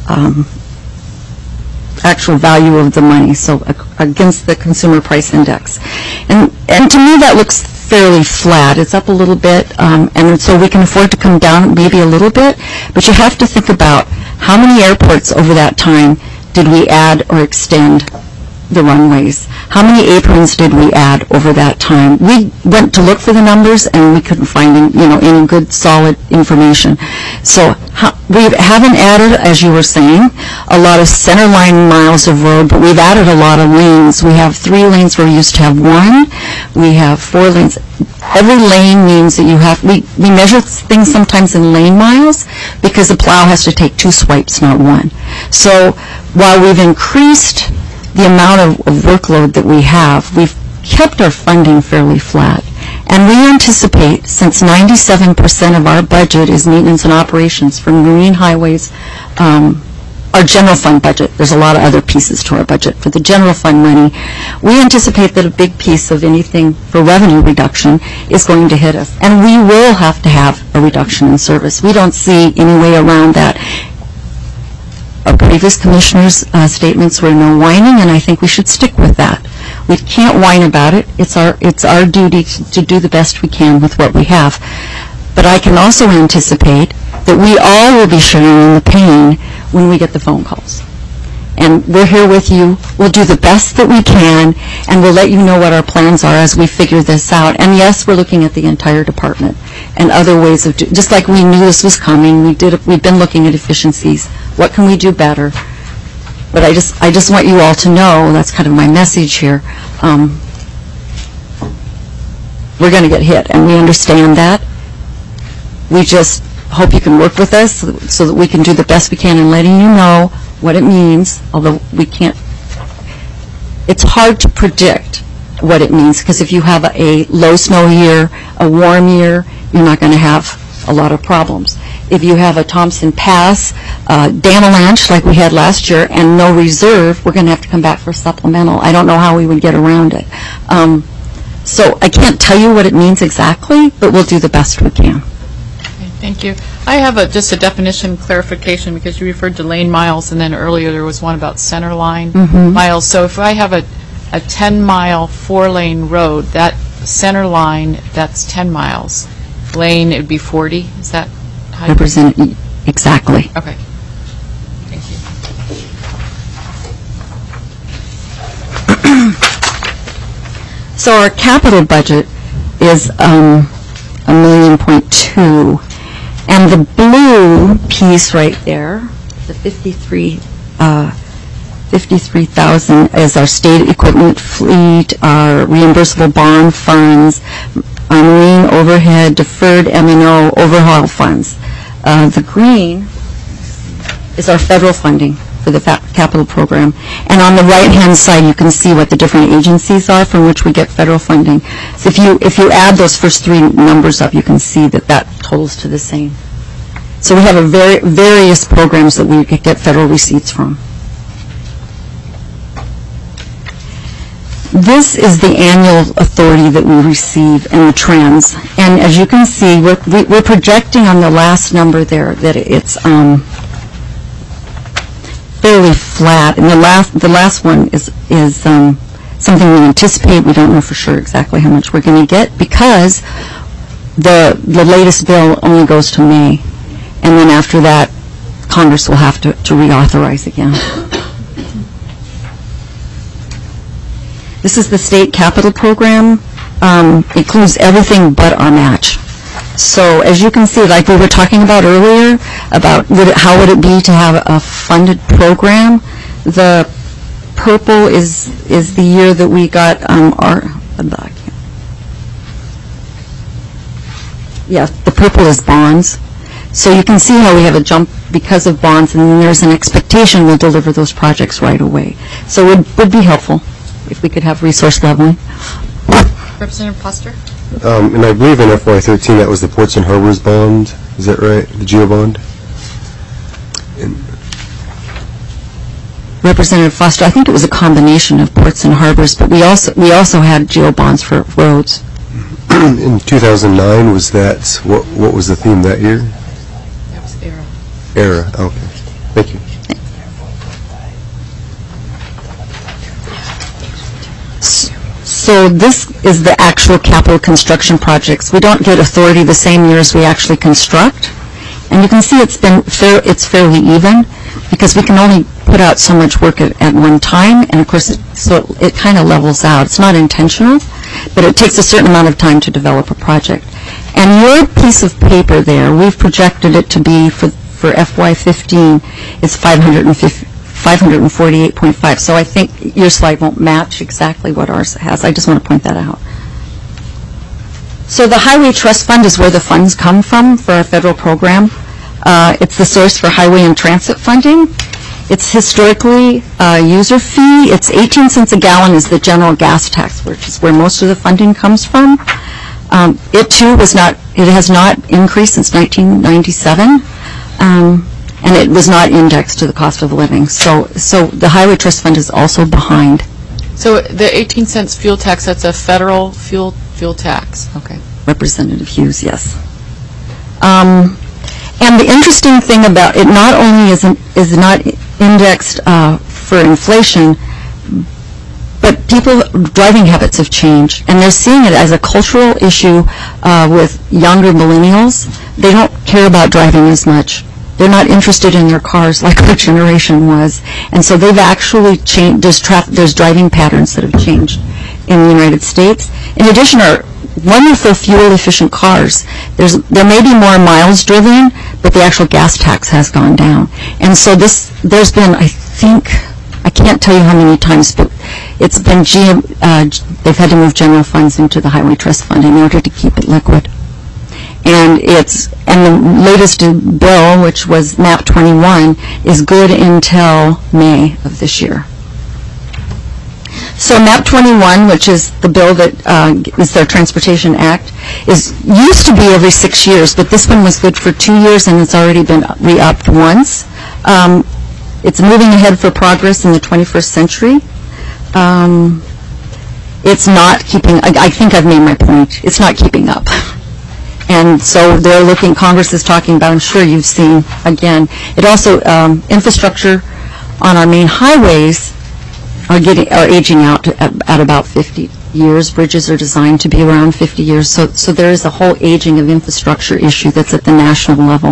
Speaker 8: value of the money, so against the consumer price index. And to me that looks fairly flat. It's up a little bit, and so we can afford to come down maybe a little bit, but you have to think about how many airports over that time did we add or extend the runways? How many aprons did we add over that time? We went to look for the numbers and we couldn't find any good solid information. So we haven't added, as you were saying, a lot of center line miles of road, but we've added a lot of lanes. We have 3 lanes where we used to have 1. We have 4 lanes. every lane means that you have, we measure things sometimes in lane miles because the plow has to take 2 swipes, not 1. So while we've increased the amount of workload that we have, we've kept our funding fairly flat. And we anticipate, since 97% of our budget is maintenance and operations for marine highways, our general fund budget, there's a lot of other pieces to our budget. For the general fund money, we anticipate that a big piece of anything for revenue reduction is going to hit us. And we will have to have a reduction in service. We don't see any way around that. Our previous commissioners' statements were no whining, and I think we should stick with that. We can't whine about it. It's our duty to do the best we can with what we have. But I can also anticipate that we all will be sharing in the pain when we get the phone calls. And we're here with you. We'll do the best that we can, and we'll let you know what our plans are as we figure this out. And yes, we're looking at the entire department and other ways of just like we knew this was coming. We've been looking at efficiencies. What can we do better? But I just want you all to know, that's kind of my message here, we're going to get hit, and we understand that. We just hope you can work with us so that we can do the best we can in letting you know what it means, although we can't. It's hard to predict what it means, because if you have a low snow year, a warm year, you're not going to have a lot of problems. If you have a Thompson Pass dam avalanche like we had last year and no reserve, we're going to have to come back for supplemental. I don't know how we would get around it. So I can't tell you what it means exactly, but we'll do the best we can.
Speaker 1: Thank you. I have just a definition clarification, because you referred to lane miles, and then earlier there was one about center line miles. So if I have a 10-mile 4-lane road, that center line, that's 10 miles. Lane, it would be 40. Is that how you
Speaker 8: Represent exactly.
Speaker 1: Okay. Thank you.
Speaker 8: So our capital budget is $1.2 million. And the blue piece right there, the 53,000 is our state equipment fleet, our reimbursable bond funds, our marine overhead, deferred M&O overhaul funds. The green is our federal funding for the capital program. And on the right-hand side, you can see what the different agencies are from which we get federal funding. So if you add those first 3 numbers up, you can see that totals to the same. So we have various programs that we could get federal receipts from. This is the annual authority that we receive and the trends. And as you can see, we're projecting on the last number there that it's fairly flat. And the last one is something we anticipate. We don't know for sure exactly how much we're going to get, because the latest bill only goes to May. And then after that, Congress will have to reauthorize again. This is the state capital program. Includes everything but our match. So as you can see, like we were talking about earlier, about how would it be to have a funded program, the purple is the year that we got the purple is bonds. So you can see how we have a jump because of bonds, and then there's an expectation we'll deliver those projects right away. So it would be helpful if we could have resource leveling.
Speaker 1: Representative Foster?
Speaker 9: And I believe in FY13 that was the Ports and Harbors bond. Is that right? The GEO bond?
Speaker 8: Representative Foster, I think it was a combination of ports and harbors, but we also had GEO bonds for roads.
Speaker 9: In 2009, was that, what was the theme that year?
Speaker 1: That was ERA.
Speaker 9: ERA, okay. Thank you.
Speaker 8: So this is the actual capital construction projects. We don't get authority the same year as we actually construct. And you can see it's fairly even, because we can only put out so much work at one time, and of course it kind of levels out. It's not intentional, but it takes a certain amount of time to develop a project. And your piece of paper there, we've projected it to be for FY15 is 548.5. So I think your slide won't match exactly what ours has. I just want to point that out. So the Highway Trust Fund is where the funds come from for our federal program. It's the source for highway and transit funding. It's historically a user fee. It's 18 cents a gallon is the general gas tax, which is where most of the funding comes from. It too has not increased since 1997, and it was not indexed to the cost of living. So the Highway Trust Fund is also behind.
Speaker 1: So the 18 cents fuel tax, that's a federal fuel tax. Okay.
Speaker 8: Representative Hughes, yes. And the interesting thing about it, not only is not indexed for inflation, but driving habits have changed, and they're seeing it as a cultural issue with younger millennials. They don't care about driving as much. They're not interested in their cars like our generation was, and so they've actually changed. There's driving patterns that have changed in the United States. In addition, our wonderful fuel-efficient cars. There may be more miles driven, but the actual gas tax has gone down. And so there's been, I think, I can't tell you how many times, but it's been they've had to move general funds into the Highway Trust Fund in order to keep it liquid. And the latest bill, which was MAP 21, is good until May of this year. So MAP 21, which is the bill that is their Transportation Act, used to be every 6 years, but this one was good for 2 years, and it's already been re-upped once. It's moving ahead for progress in the 21st century. It's not keeping, I think I've made my point, it's not keeping up. And so they're looking, Congress is talking about, I'm sure you've seen, again, it also, infrastructure on our main highways are aging out at about 50 years. Bridges are designed to be around 50 years. So there is a whole aging of infrastructure issue that's at the national level.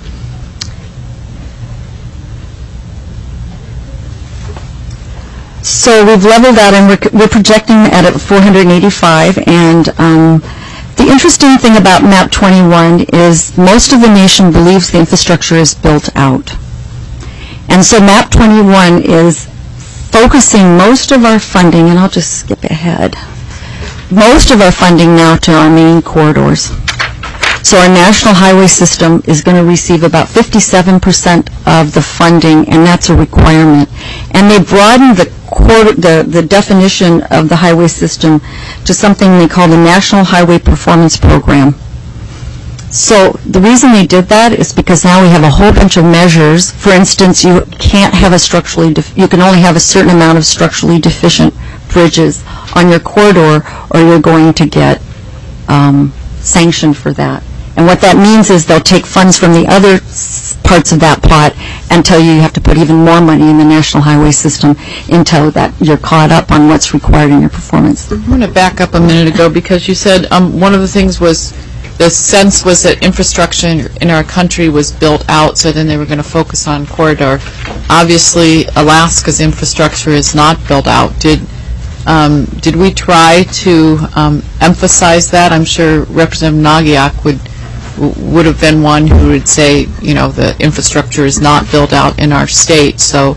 Speaker 8: So we've leveled out, and we're projecting at 485. And the interesting thing about MAP 21 is most of the nation believes the infrastructure is built out. And so MAP 21 is focusing most of our funding, and I'll just skip ahead, most of our funding now to our main corridors. So our national highway system is going to receive about 57% of the funding, and that's a requirement. And they broadened the definition of the highway system to something they call the National Highway Performance Program. So the reason they did that is because now we have a whole bunch of measures. For instance, you can't have you can only have a certain amount of structurally deficient bridges on your corridor, or you're going to get sanctioned for that. And what that means is they'll take funds from the other parts of that pot and tell you have to put even more money in the national highway system until that you're caught up on what's required in your performance.
Speaker 1: I'm going to back up a minute ago because you said one of the things was the sense was that infrastructure in our country was built out, so then they were going to focus on corridor. Obviously, Alaska's infrastructure is not built out. Did we try to emphasize that? I'm sure Representative Nagiak would have been one who would say, you know, the infrastructure is not built out in our state. So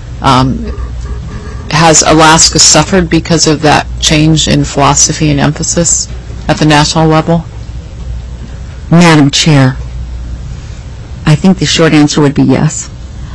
Speaker 1: has Alaska suffered because of that change in philosophy and emphasis at the national level?
Speaker 8: Madam Chair, I think the short answer would be yes.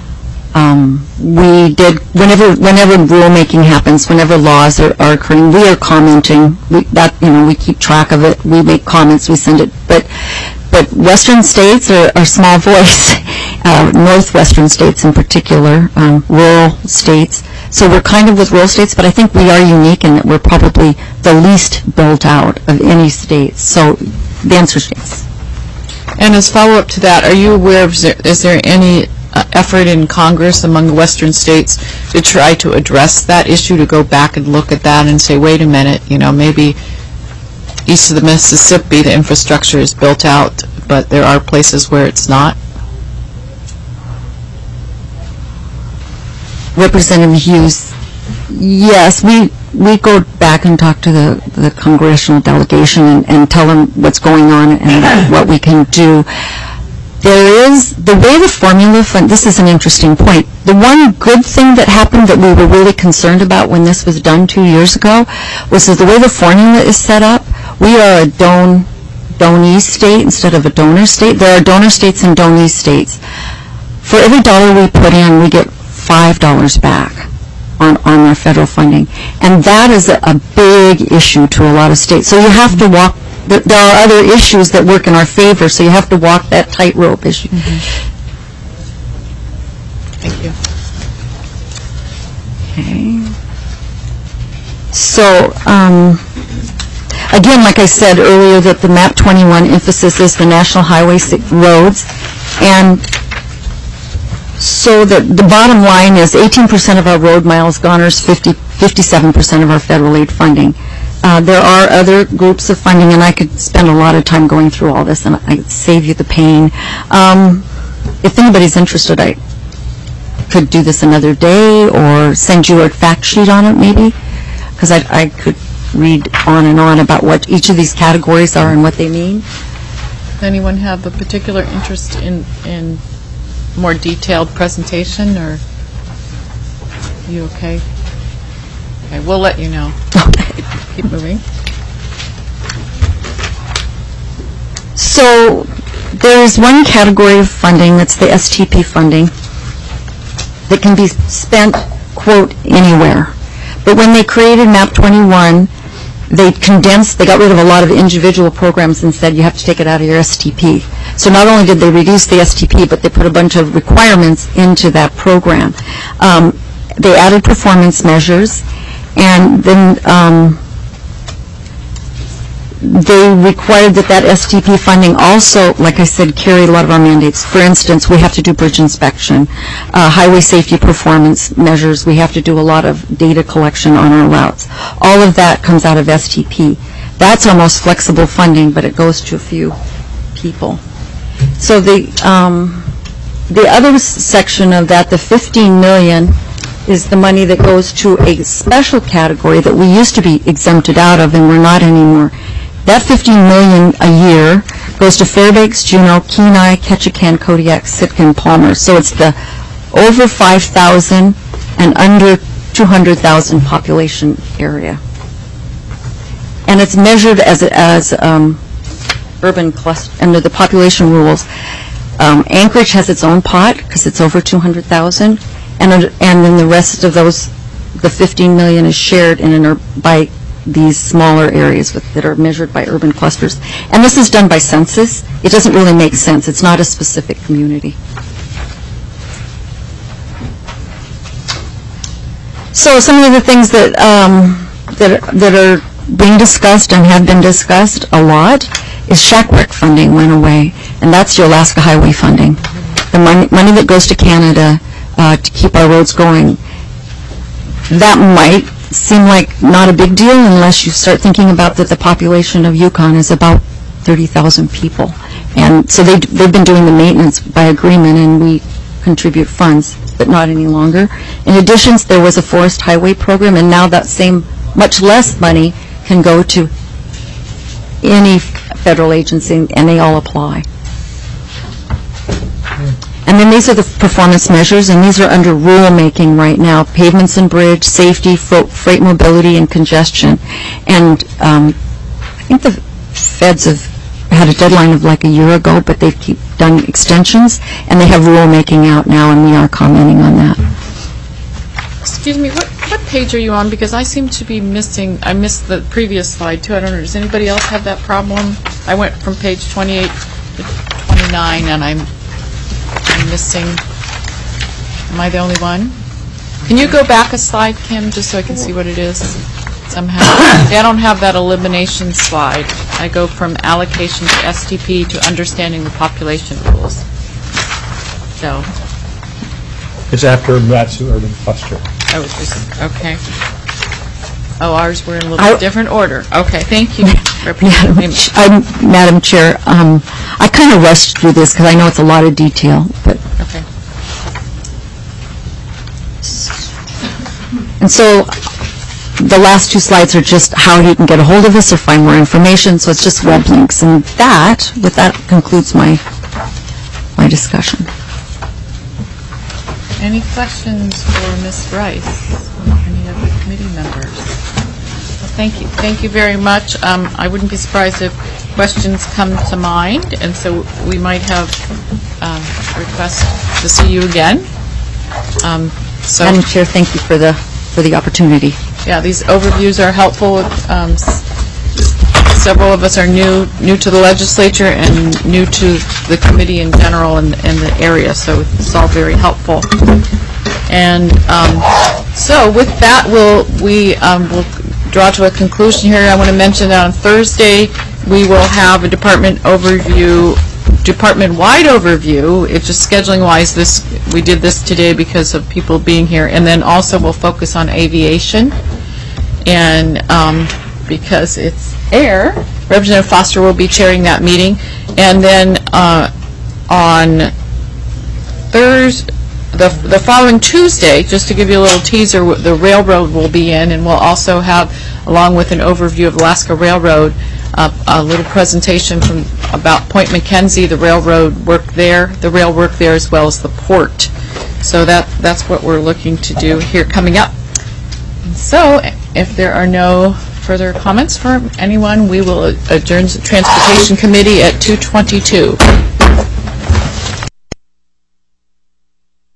Speaker 8: We did, whenever rulemaking happens, whenever laws are occurring, we are commenting. We keep track of it. We make comments. We send it. But Western states are small voice. Northwestern states in particular, rural states. So we're kind of with rural states, but I think we are unique in that we're probably the least built out of any state. So the answer is yes.
Speaker 1: And as follow-up to that, are you aware of, is there any effort in Congress among the Western states to try to address that issue, to go back and look at that and say, wait a minute, you know, maybe east of the Mississippi the infrastructure is built out, but there are places where it's not?
Speaker 8: Representative Hughes, yes, we go back and talk to the congressional delegation and tell them what's going on and what we can do. There is, the way the formula fund, this is an interesting point. The one good thing that happened that we were really concerned about when this was done 2 years ago was that the way the formula is set up, We are a donee state instead of a donor state. There are donor states and donee states. For every dollar we put in, we get $5 back on our federal funding. And that is a big issue to a lot of states. So you have to walk, there are other issues that work in our favor, so you have to walk that tightrope issue.
Speaker 1: Thank you.
Speaker 8: Okay. So, again, like I said earlier, that the MAP 21 emphasis is the national highway roads, and so the bottom line is 18% of our road miles garners 57% of our federal aid funding. There are other groups of funding, and I could spend a lot of time going through all this, and I'd save you the pain. If anybody's interested, I could do this another day or send you a fact sheet on it, maybe, because I could read on and on about what each of these categories are and what they mean.
Speaker 1: Does anyone have a particular interest in more detailed presentation, or are you okay? Okay, we'll let you know.
Speaker 8: Okay.
Speaker 1: Keep moving.
Speaker 8: So there's one category of funding, that's the STP funding, that can be spent, quote, anywhere. But when they created MAP 21, they got rid of a lot of individual programs and said you have to take it out of your STP. So not only did they reduce the STP, but they put a bunch of requirements into that program. They added performance measures, and then they required that STP funding also, like I said, carry a lot of our mandates. For instance, we have to do bridge inspection, highway safety performance measures. We have to do a lot of data collection on our routes. All of that comes out of STP. That's our most flexible funding, but it goes to a few people. So the other section of that, the $15 million, is the money that goes to a special category that we used to be exempted out of and we're not anymore. That $15 million a year goes to Fairbanks, Juneau, Kenai, Ketchikan, Kodiak, Sitka, and Palmer. So it's the over 5,000 and under 200,000 population area. And it's measured as urban cluster under the population rules. Anchorage has its own pot because it's over 200,000, and then the rest of those, the $15 million is shared by these smaller areas that are measured by urban clusters. And this is done by census. It doesn't really make sense. It's not a specific community. So some of the things that are being discussed and have been discussed a lot is SHAC-WREC funding went away, and that's your Alaska Highway funding. The money that goes to Canada to keep our roads going. That might seem like not a big deal unless you start thinking about that the population of Yukon is about 30,000 people. And so they've been doing the maintenance by agreement, and we contribute funds, but not any longer. In addition, there was a forest highway program, and now that same, much less money can go to any federal agency, and they all apply. And then these are the performance measures, and these are under rulemaking right now: pavements and bridge, safety, freight mobility, and congestion. And I think the feds have had a deadline of like a year ago, but they've done extensions, and they have rulemaking out now, and we are commenting on that.
Speaker 1: Excuse me, what page are you on? Because I seem to be missing, I missed the previous slide too. I don't know, does anybody else have that problem? I went from page 28 to 29, and I'm missing, am I the only one? Can you go back a slide, Kim, just so I can see what it is somehow? I don't have that elimination slide. I go from allocation to STP to understanding the population rules. So.
Speaker 6: It's after that's urban cluster.
Speaker 1: Oh, okay. Oh, ours were in a little bit different order. Okay, thank you.
Speaker 8: Madam Chair, I kind of rushed through this because I know it's a lot of detail, but.
Speaker 1: Okay.
Speaker 8: And so the last two slides are just how you can get a hold of us or find more information, so it's just web links. And with that concludes my discussion.
Speaker 1: Any questions for Ms. Rice or any of the committee members? Well, Thank you. Thank you very much. I wouldn't be surprised if questions come to mind, and so we might have requests to see you again. So,
Speaker 8: Madam Chair, thank you for the opportunity.
Speaker 1: yeah, these overviews are helpful. Several of us are new to the legislature and new to the committee in general and the area, so it's all very helpful. And so with that, we'll draw to a conclusion here. I want to mention that on Thursday, we will have a department-wide overview. It's just scheduling-wise, we did this today because of people being here. And then also we'll focus on aviation. And because it's air, Representative Foster will be chairing that meeting. And then on Thursday, the following Tuesday, just to give you a little teaser, the railroad will be in, and we'll also have, along with an overview of Alaska Railroad, a little presentation about Point McKenzie, the railroad work there, as well as the port. So that's what we're looking to do here coming up. So if there are no further comments from anyone, we will adjourn the Transportation Committee at 2:22.